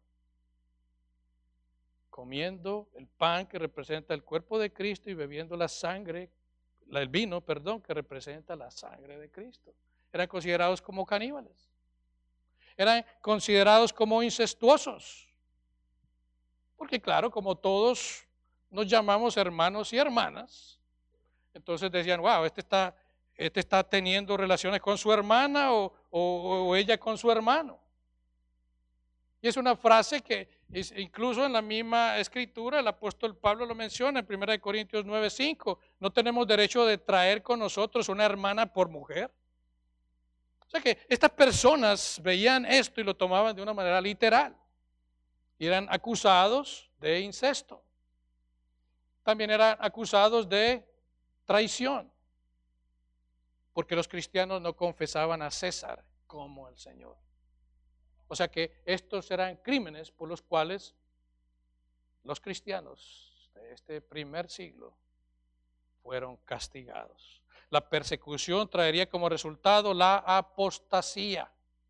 Comiendo el pan que representa el cuerpo de Cristo y bebiendo la sangre, el vino, perdón, que representa la sangre de Cristo. Eran considerados como caníbales. Eran considerados como incestuosos. Porque claro, como todos nos llamamos hermanos y hermanas, entonces decían, wow, este está, este está teniendo relaciones con su hermana o, o, o ella con su hermano. Y es una frase que Es- incluso en la misma escritura el apóstol Pablo lo menciona en primera de Corintios nueve cinco. No tenemos derecho de traer con nosotros una hermana por mujer. O sea que estas personas veían esto y lo tomaban de una manera literal. Y eran acusados de incesto. También eran acusados de traición. Porque los cristianos no confesaban a César como el Señor. O sea que estos eran crímenes por los cuales los cristianos de este primer siglo fueron castigados. La persecución traería como resultado la apostasía.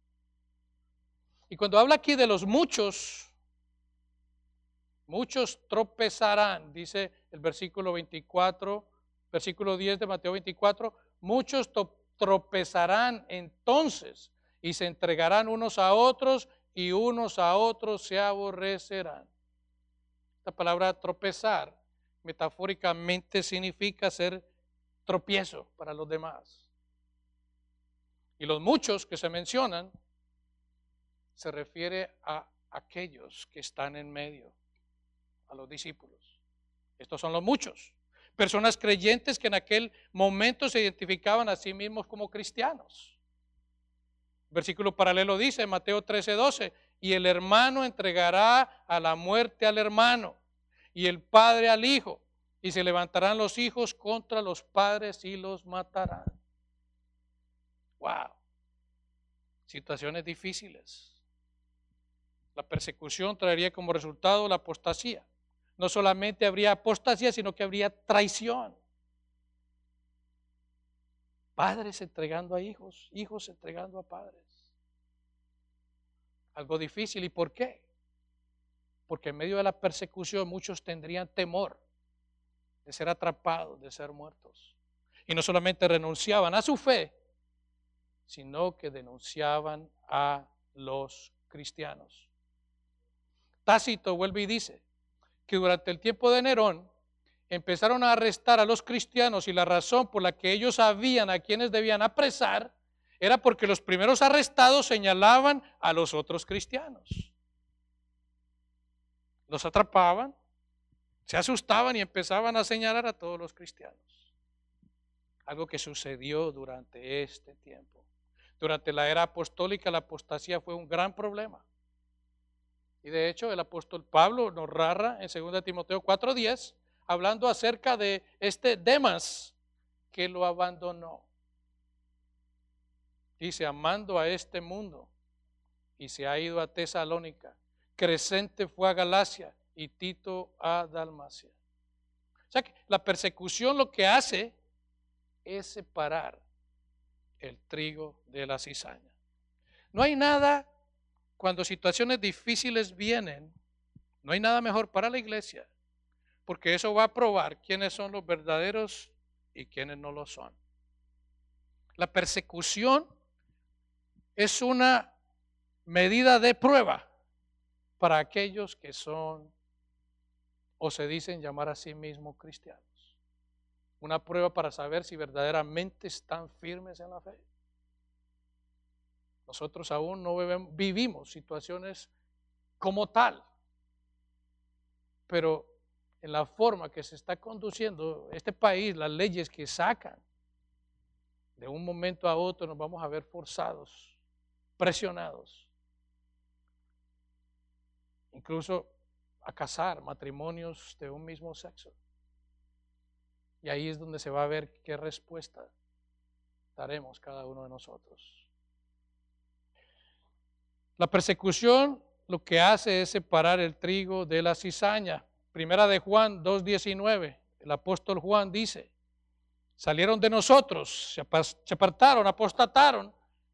Y cuando habla aquí de los muchos, muchos tropezarán, dice el versículo veinticuatro, versículo diez de Mateo veinticuatro, muchos tropezarán entonces y se entregarán unos a otros y unos a otros se aborrecerán. Esta palabra tropezar metafóricamente significa ser tropiezo para los demás. Y los muchos que se mencionan se refiere a aquellos que están en medio, a los discípulos. Estos son los muchos. Personas creyentes que en aquel momento se identificaban a sí mismos como cristianos. Versículo paralelo dice, Mateo trece doce, y el hermano entregará a la muerte al hermano, y el padre al hijo, y se levantarán los hijos contra los padres y los matarán. Wow. Situaciones difíciles. La persecución traería como resultado la apostasía. No solamente habría apostasía, sino que habría traición. Padres entregando a hijos, hijos entregando a padres. Algo difícil. ¿Y por qué? Porque en medio de la persecución muchos tendrían temor de ser atrapados, de ser muertos. Y no solamente renunciaban a su fe, sino que denunciaban a los cristianos. Tácito vuelve y dice que durante el tiempo de Nerón empezaron a arrestar a los cristianos y la razón por la que ellos sabían a quienes debían apresar era porque los primeros arrestados señalaban a los otros cristianos. Los atrapaban, se asustaban y empezaban a señalar a todos los cristianos. Algo que sucedió durante este tiempo. Durante la era apostólica la apostasía fue un gran problema. Y de hecho el apóstol Pablo nos narra en segunda Timoteo cuatro diez, hablando acerca de este Demas que lo abandonó. Dice, amando a este mundo, y se ha ido a Tesalónica. Crescente fue a Galacia y Tito a Dalmacia. O sea que la persecución lo que hace es separar el trigo de la cizaña. No hay nada, cuando situaciones difíciles vienen, no hay nada mejor para la iglesia, porque eso va a probar quiénes son los verdaderos y quiénes no lo son. La persecución es una medida de prueba para aquellos que son o se dicen llamar a sí mismos cristianos. Una prueba para saber si verdaderamente están firmes en la fe. Nosotros aún no vivimos situaciones como tal, pero en la forma que se está conduciendo este país, las leyes que sacan, de un momento a otro nos vamos a ver forzados, presionados, incluso a casar matrimonios de un mismo sexo. Y ahí es donde se va a ver qué respuesta daremos cada uno de nosotros. La persecución lo que hace es separar el trigo de la cizaña. Primera de Juan dos diecinueve, el apóstol Juan dice, salieron de nosotros, se apartaron, apostataron,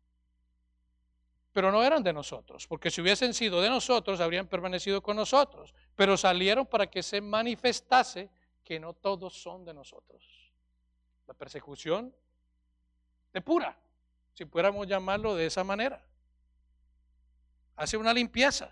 pero no eran de nosotros, porque si hubiesen sido de nosotros, habrían permanecido con nosotros, pero salieron para que se manifestase que no todos son de nosotros. La persecución depura, si pudiéramos llamarlo de esa manera. Hace una limpieza.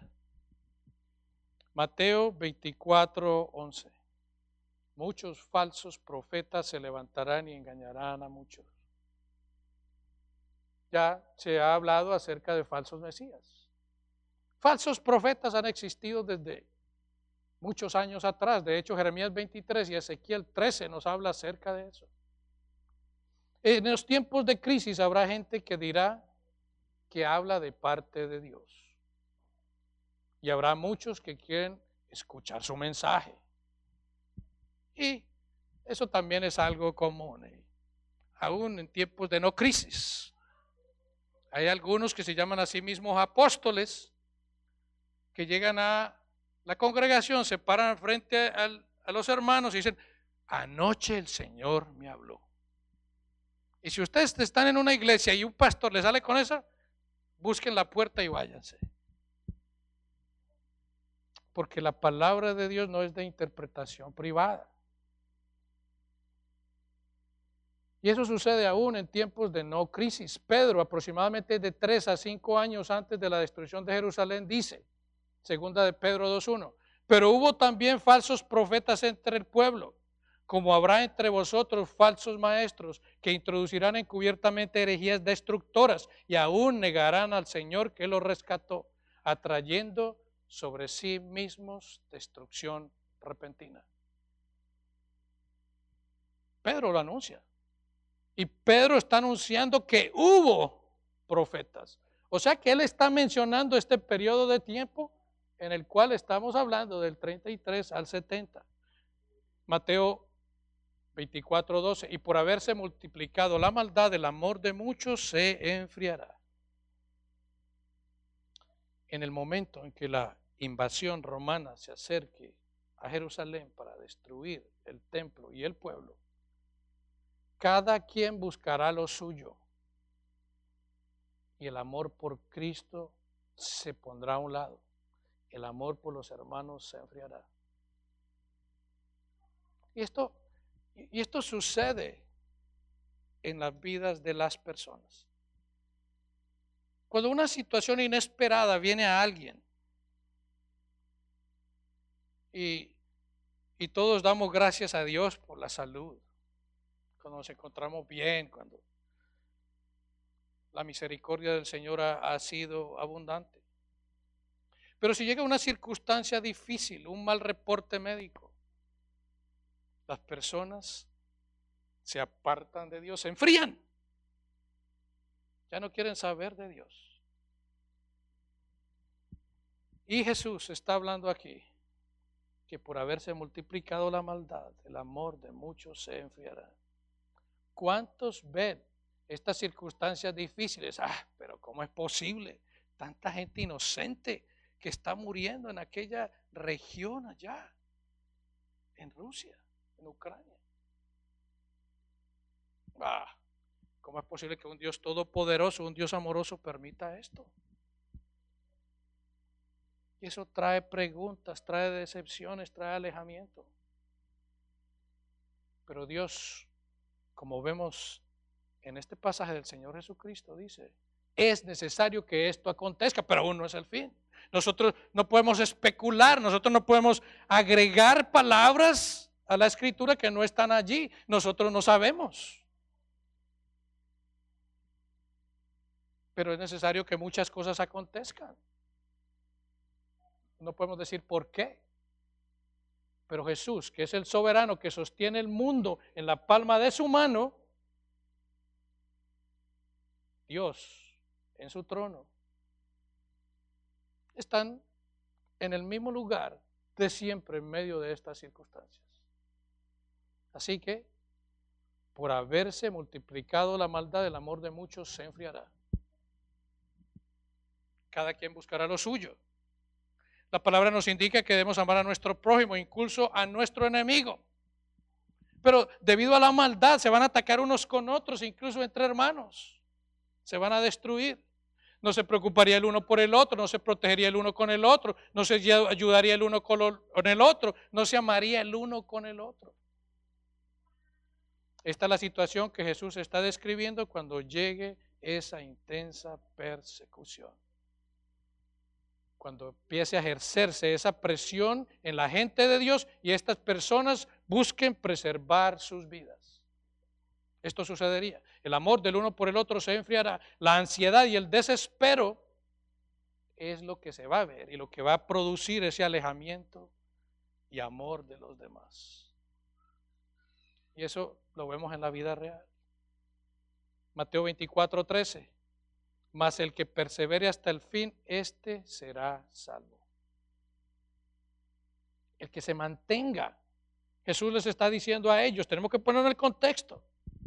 Mateo veinticuatro once. Muchos falsos profetas se levantarán y engañarán a muchos. Ya se ha hablado acerca de falsos mesías. Falsos profetas han existido desde muchos años atrás. De hecho, Jeremías veintitrés y Ezequiel trece nos habla acerca de eso. En los tiempos de crisis habrá gente que dirá que habla de parte de Dios. Y habrá muchos que quieren escuchar su mensaje. Y eso también es algo común, ¿eh? Aún en tiempos de no crisis. Hay algunos que se llaman a sí mismos apóstoles, que llegan a la congregación, se paran frente al, a los hermanos y dicen, anoche el Señor me habló. Y si ustedes están en una iglesia y un pastor les sale con esa, busquen la puerta y váyanse. Porque la palabra de Dios no es de interpretación privada. Y eso sucede aún en tiempos de no crisis. Pedro, aproximadamente de tres a cinco años antes de la destrucción de Jerusalén, dice, segunda de Pedro dos uno, pero hubo también falsos profetas entre el pueblo, como habrá entre vosotros falsos maestros que introducirán encubiertamente herejías destructoras y aún negarán al Señor que los rescató, atrayendo sobre sí mismos destrucción repentina. Pedro lo anuncia. Y Pedro está anunciando que hubo profetas. O sea que él está mencionando este periodo de tiempo en el cual estamos hablando del treinta y tres al setenta. Mateo veinticuatro doce, y por haberse multiplicado la maldad, el amor de muchos se enfriará. En el momento en que la invasión romana se acerque a Jerusalén para destruir el templo y el pueblo, cada quien buscará lo suyo y el amor por Cristo se pondrá a un lado. El amor por los hermanos se enfriará. Y esto, y esto sucede en las vidas de las personas. Cuando una situación inesperada viene a alguien y, y todos damos gracias a Dios por la salud, cuando nos encontramos bien, cuando la misericordia del Señor ha, ha sido abundante. Pero si llega una circunstancia difícil, un mal reporte médico, las personas se apartan de Dios, se enfrían. Ya no quieren saber de Dios. Y Jesús está hablando aquí que por haberse multiplicado la maldad, el amor de muchos se enfriará. ¿Cuántos ven estas circunstancias difíciles? Ah, pero ¿cómo es posible? Tanta gente inocente que está muriendo en aquella región allá, en Rusia, en Ucrania. Ah, ¿cómo es posible que un Dios todopoderoso, un Dios amoroso permita esto? Y eso trae preguntas, trae decepciones, trae alejamiento. Pero Dios, como vemos en este pasaje del Señor Jesucristo, dice, es necesario que esto acontezca, pero aún no es el fin. Nosotros no podemos especular, nosotros no podemos agregar palabras a la Escritura que no están allí. Nosotros no sabemos. Pero es necesario que muchas cosas acontezcan. No podemos decir por qué. Pero Jesús, que es el soberano que sostiene el mundo en la palma de su mano, Dios en su trono, están en el mismo lugar de siempre en medio de estas circunstancias. Así que, por haberse multiplicado la maldad, el amor de muchos se enfriará. Cada quien buscará lo suyo. La palabra nos indica que debemos amar a nuestro prójimo, incluso a nuestro enemigo. Pero debido a la maldad se van a atacar unos con otros, incluso entre hermanos. Se van a destruir. No se preocuparía el uno por el otro, no se protegería el uno con el otro, no se ayudaría el uno con el otro, no se amaría el uno con el otro. Esta es la situación que Jesús está describiendo cuando llegue esa intensa persecución. Cuando empiece a ejercerse esa presión en la gente de Dios y estas personas busquen preservar sus vidas. Esto sucedería. El amor del uno por el otro se enfriará. La ansiedad y el desespero es lo que se va a ver y lo que va a producir ese alejamiento y amor de los demás. Y eso lo vemos en la vida real. Mateo veinticuatro, trece. Mas el que persevere hasta el fin, éste será salvo. El que se mantenga. Jesús les está diciendo a ellos, tenemos que poner en el contexto.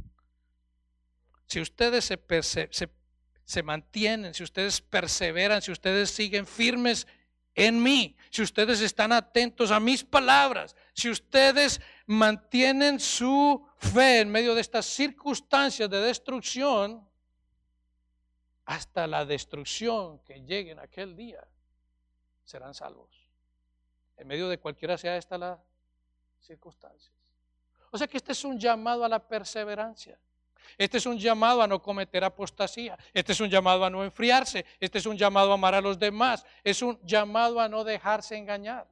Si ustedes se, perse, se, se mantienen, si ustedes perseveran, si ustedes siguen firmes en mí, si ustedes están atentos a mis palabras, si ustedes mantienen su fe en medio de estas circunstancias de destrucción, hasta la destrucción que llegue en aquel día, serán salvos. En medio de cualquiera sea esta la circunstancias. O sea que este es un llamado a la perseverancia. Este es un llamado a no cometer apostasía. Este es un llamado a no enfriarse. Este es un llamado a amar a los demás. Es un llamado a no dejarse engañar.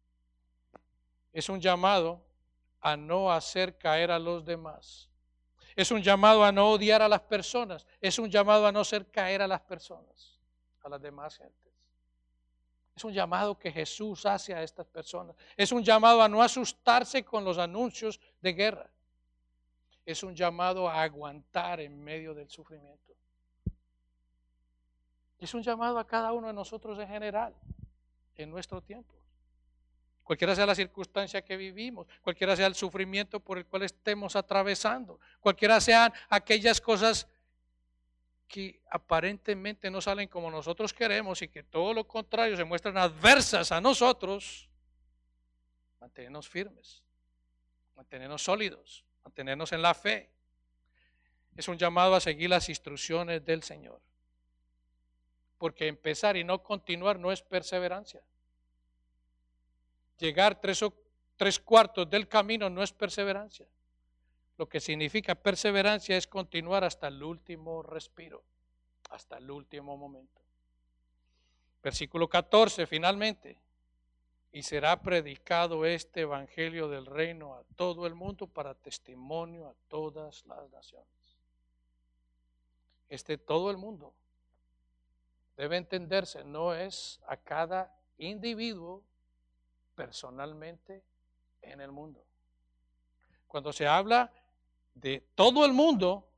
Es un llamado a no hacer caer a los demás. Es un llamado a no odiar a las personas. Es un llamado a no hacer caer a las personas, a las demás gentes. Es un llamado que Jesús hace a estas personas. Es un llamado a no asustarse con los anuncios de guerra. Es un llamado a aguantar en medio del sufrimiento. Es un llamado a cada uno de nosotros en general, en nuestro tiempo. Cualquiera sea la circunstancia que vivimos, cualquiera sea el sufrimiento por el cual estemos atravesando, cualquiera sean aquellas cosas que aparentemente no salen como nosotros queremos y que todo lo contrario se muestran adversas a nosotros, mantenernos firmes, mantenernos sólidos, mantenernos en la fe. Es un llamado a seguir las instrucciones del Señor. Porque empezar y no continuar no es perseverancia. Llegar tres, o, tres cuartos del camino no es perseverancia. Lo que significa perseverancia es continuar hasta el último respiro, hasta el último momento. Versículo catorce, finalmente. Y será predicado este evangelio del reino a todo el mundo para testimonio a todas las naciones. Este todo el mundo debe entenderse, no es a cada individuo personalmente en el mundo. Cuando se habla de todo el mundo,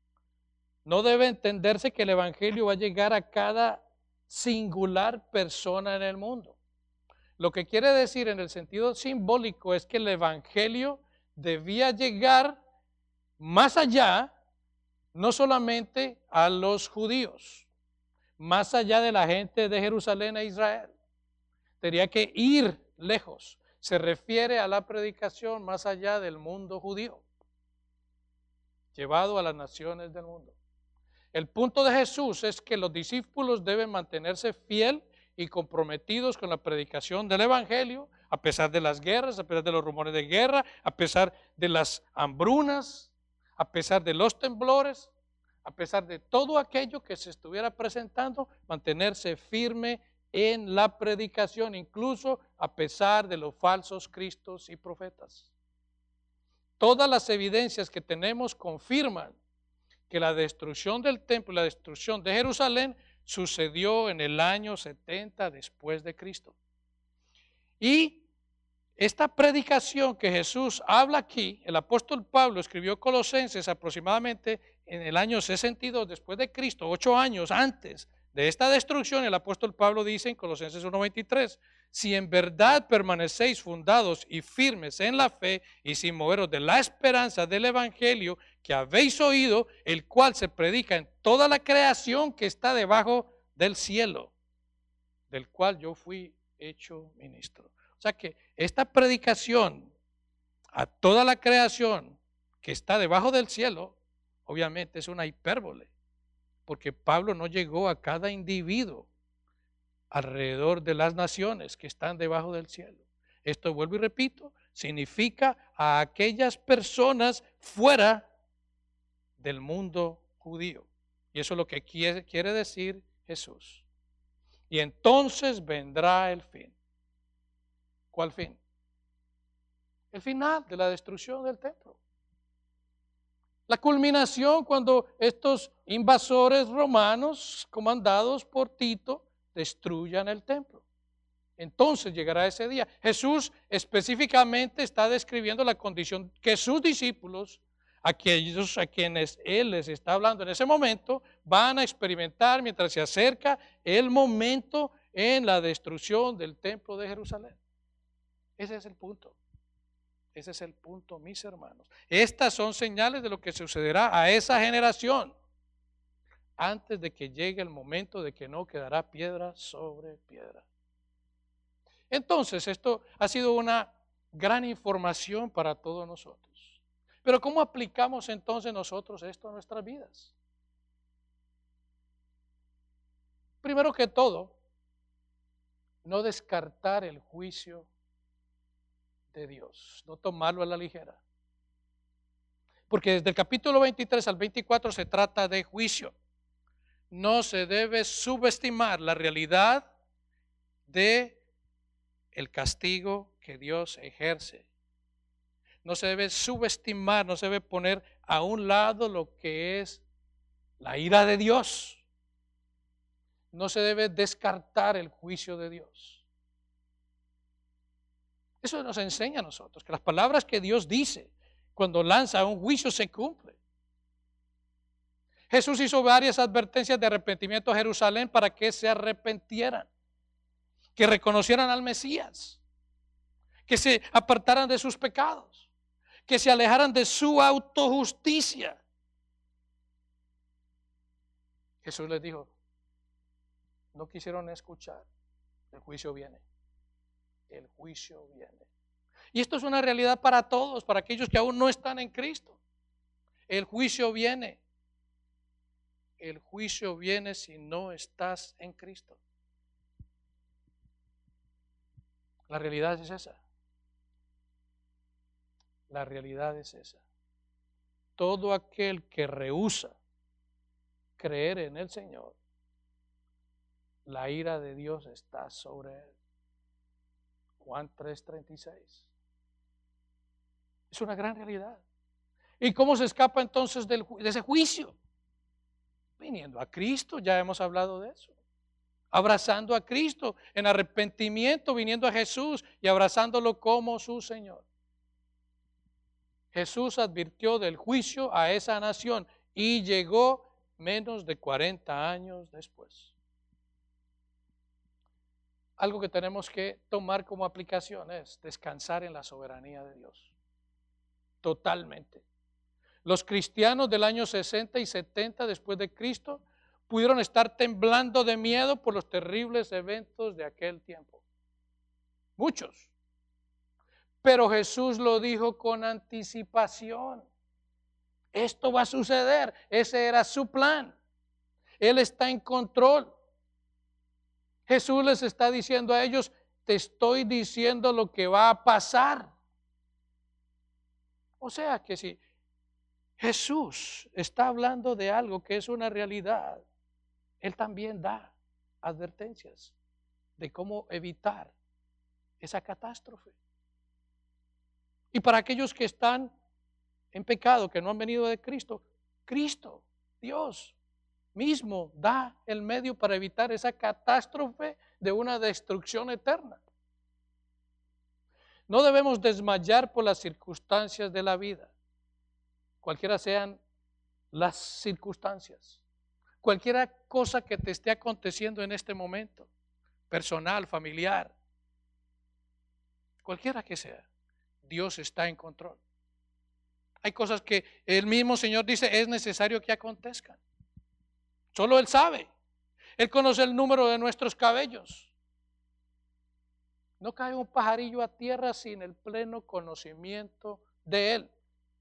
no debe entenderse que el evangelio va a llegar a cada singular persona en el mundo. Lo que quiere decir en el sentido simbólico es que el evangelio debía llegar más allá, no solamente a los judíos, más allá de la gente de Jerusalén e Israel. Tenía que ir lejos. Se refiere a la predicación más allá del mundo judío, llevado a las naciones del mundo. El punto de Jesús es que los discípulos deben mantenerse fiel y comprometidos con la predicación del evangelio, a pesar de las guerras, a pesar de los rumores de guerra, a pesar de las hambrunas, a pesar de los temblores, a pesar de todo aquello que se estuviera presentando, mantenerse firme en la predicación, incluso a pesar de los falsos cristos y profetas. Todas las evidencias que tenemos confirman que la destrucción del templo y la destrucción de Jerusalén sucedió en el año setenta después de Cristo. Y esta predicación que Jesús habla aquí, el apóstol Pablo escribió Colosenses aproximadamente en el año sesenta y dos después de Cristo, ocho años antes de esta destrucción. El apóstol Pablo dice en Colosenses uno veintitrés, si en verdad permanecéis fundados y firmes en la fe y sin moveros de la esperanza del evangelio que habéis oído, el cual se predica en toda la creación que está debajo del cielo, del cual yo fui hecho ministro. O sea que esta predicación a toda la creación que está debajo del cielo, obviamente es una hipérbole, porque Pablo no llegó a cada individuo alrededor de las naciones que están debajo del cielo. Esto, vuelvo y repito, significa a aquellas personas fuera del mundo judío. Y eso es lo que quiere, quiere decir Jesús. Y entonces vendrá el fin. ¿Cuál fin? El final de la destrucción del templo. La culminación cuando estos invasores romanos, comandados por Tito, destruyan el templo. Entonces llegará ese día. Jesús específicamente está describiendo la condición que sus discípulos, aquellos a quienes Él les está hablando en ese momento, van a experimentar mientras se acerca el momento en la destrucción del templo de Jerusalén. Ese es el punto. Ese es el punto, mis hermanos. Estas son señales de lo que sucederá a esa generación antes de que llegue el momento de que no quedará piedra sobre piedra. Entonces, esto ha sido una gran información para todos nosotros. Pero ¿cómo aplicamos entonces nosotros esto a nuestras vidas? Primero que todo, no descartar el juicio de Dios, no tomarlo a la ligera. Porque desde el capítulo veintitrés al veinticuatro se trata de juicio. No se debe subestimar la realidad de el castigo que Dios ejerce. No se debe subestimar, no se debe poner a un lado lo que es la ira de Dios. No se debe descartar el juicio de Dios. Eso nos enseña a nosotros, que las palabras que Dios dice cuando lanza un juicio se cumplen. Jesús hizo varias advertencias de arrepentimiento a Jerusalén para que se arrepentieran, que reconocieran al Mesías, que se apartaran de sus pecados, que se alejaran de su autojusticia. Jesús les dijo, no quisieron escuchar, el juicio viene. El juicio viene. Y esto es una realidad para todos, para aquellos que aún no están en Cristo. El juicio viene. El juicio viene si no estás en Cristo. La realidad es esa. La realidad es esa. Todo aquel que rehúsa creer en el Señor, la ira de Dios está sobre él. Juan tres treinta y seis. Es una gran realidad. ¿Y cómo se escapa entonces del, de ese juicio? Viniendo a Cristo, ya hemos hablado de eso. Abrazando a Cristo en arrepentimiento, viniendo a Jesús y abrazándolo como su Señor. Jesús advirtió del juicio a esa nación y llegó menos de cuarenta años después. Algo que tenemos que tomar como aplicación es descansar en la soberanía de Dios. Totalmente. Los cristianos del año sesenta y setenta después de Cristo pudieron estar temblando de miedo por los terribles eventos de aquel tiempo. Muchos. Pero Jesús lo dijo con anticipación. Esto va a suceder. Ese era su plan. Él está en control. Jesús les está diciendo a ellos, te estoy diciendo lo que va a pasar. O sea que si Jesús está hablando de algo que es una realidad, Él también da advertencias de cómo evitar esa catástrofe. Y para aquellos que están en pecado, que no han venido de Cristo, Cristo, Dios mismo da el medio para evitar esa catástrofe de una destrucción eterna. No debemos desmayar por las circunstancias de la vida, cualquiera sean las circunstancias, cualquiera cosa que te esté aconteciendo en este momento, personal, familiar, cualquiera que sea, Dios está en control. Hay cosas que el mismo Señor dice es necesario que acontezcan. Solo Él sabe. Él conoce el número de nuestros cabellos. No cae un pajarillo a tierra sin el pleno conocimiento de Él.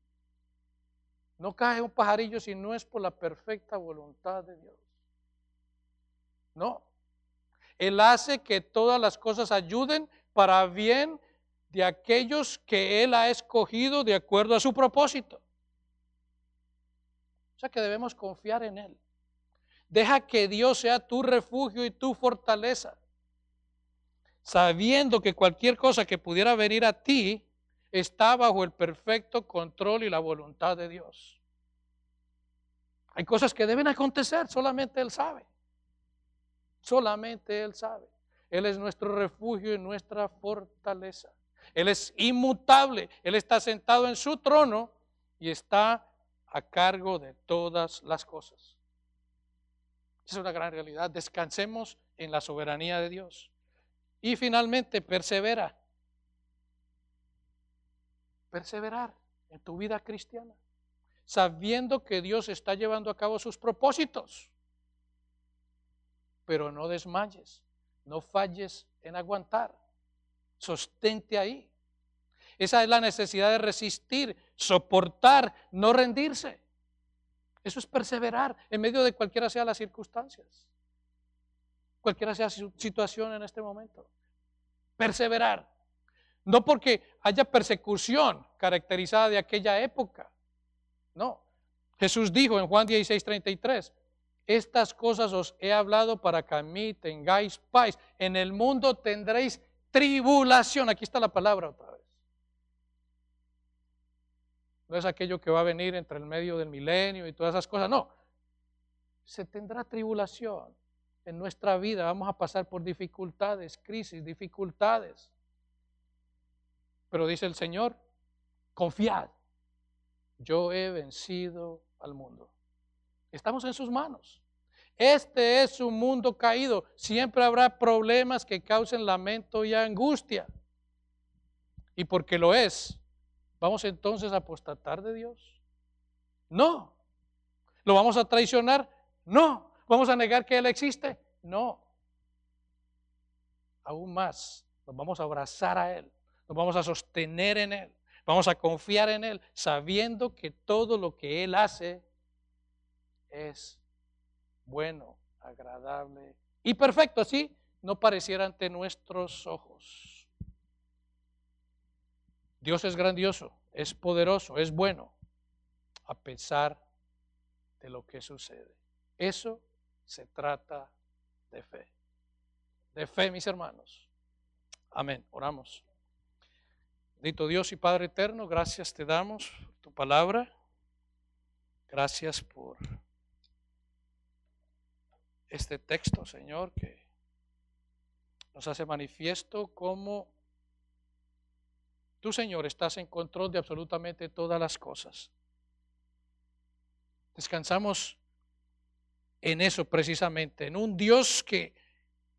No cae un pajarillo si no es por la perfecta voluntad de Dios. No. Él hace que todas las cosas ayuden para bien de aquellos que Él ha escogido de acuerdo a su propósito. O sea que debemos confiar en Él. Deja que Dios sea tu refugio y tu fortaleza, sabiendo que cualquier cosa que pudiera venir a ti está bajo el perfecto control y la voluntad de Dios. Hay cosas que deben acontecer, solamente Él sabe. Solamente Él sabe. Él es nuestro refugio y nuestra fortaleza. Él es inmutable. Él está sentado en su trono y está a cargo de todas las cosas. Es una gran realidad. Descansemos en la soberanía de Dios. Y finalmente, persevera. Perseverar en tu vida cristiana, sabiendo que Dios está llevando a cabo sus propósitos. Pero no desmayes, no falles en aguantar. Sostente ahí. Esa es la necesidad de resistir, soportar, no rendirse. Eso es perseverar en medio de cualquiera sea las circunstancias, cualquiera sea su situación en este momento. Perseverar. No porque haya persecución caracterizada de aquella época. No. Jesús dijo en Juan dieciséis, treinta y tres, estas cosas os he hablado para que a mí tengáis paz. En el mundo tendréis tribulación. Aquí está la palabra otra vez. No es aquello que va a venir entre el medio del milenio y todas esas cosas. No. Se tendrá tribulación en nuestra vida. Vamos a pasar por dificultades, crisis, dificultades. Pero dice el Señor, confiad, yo he vencido al mundo. Estamos en sus manos. Este es un mundo caído. Siempre habrá problemas que causen lamento y angustia. Y porque lo es, ¿vamos entonces a apostatar de Dios? No. ¿Lo vamos a traicionar? No. ¿Vamos a negar que Él existe? No. Aún más, nos vamos a abrazar a Él. Nos vamos a sostener en Él, vamos a confiar en Él, sabiendo que todo lo que Él hace es bueno, agradable y perfecto, así no pareciera ante nuestros ojos. Dios es grandioso, es poderoso, es bueno, a pesar de lo que sucede. Eso se trata de fe. De fe, mis hermanos. Amén. Oramos. Bendito Dios y Padre eterno, gracias te damos por tu palabra. Gracias por este texto, Señor, que nos hace manifiesto cómo tú, Señor, estás en control de absolutamente todas las cosas. Descansamos en eso precisamente, en un Dios que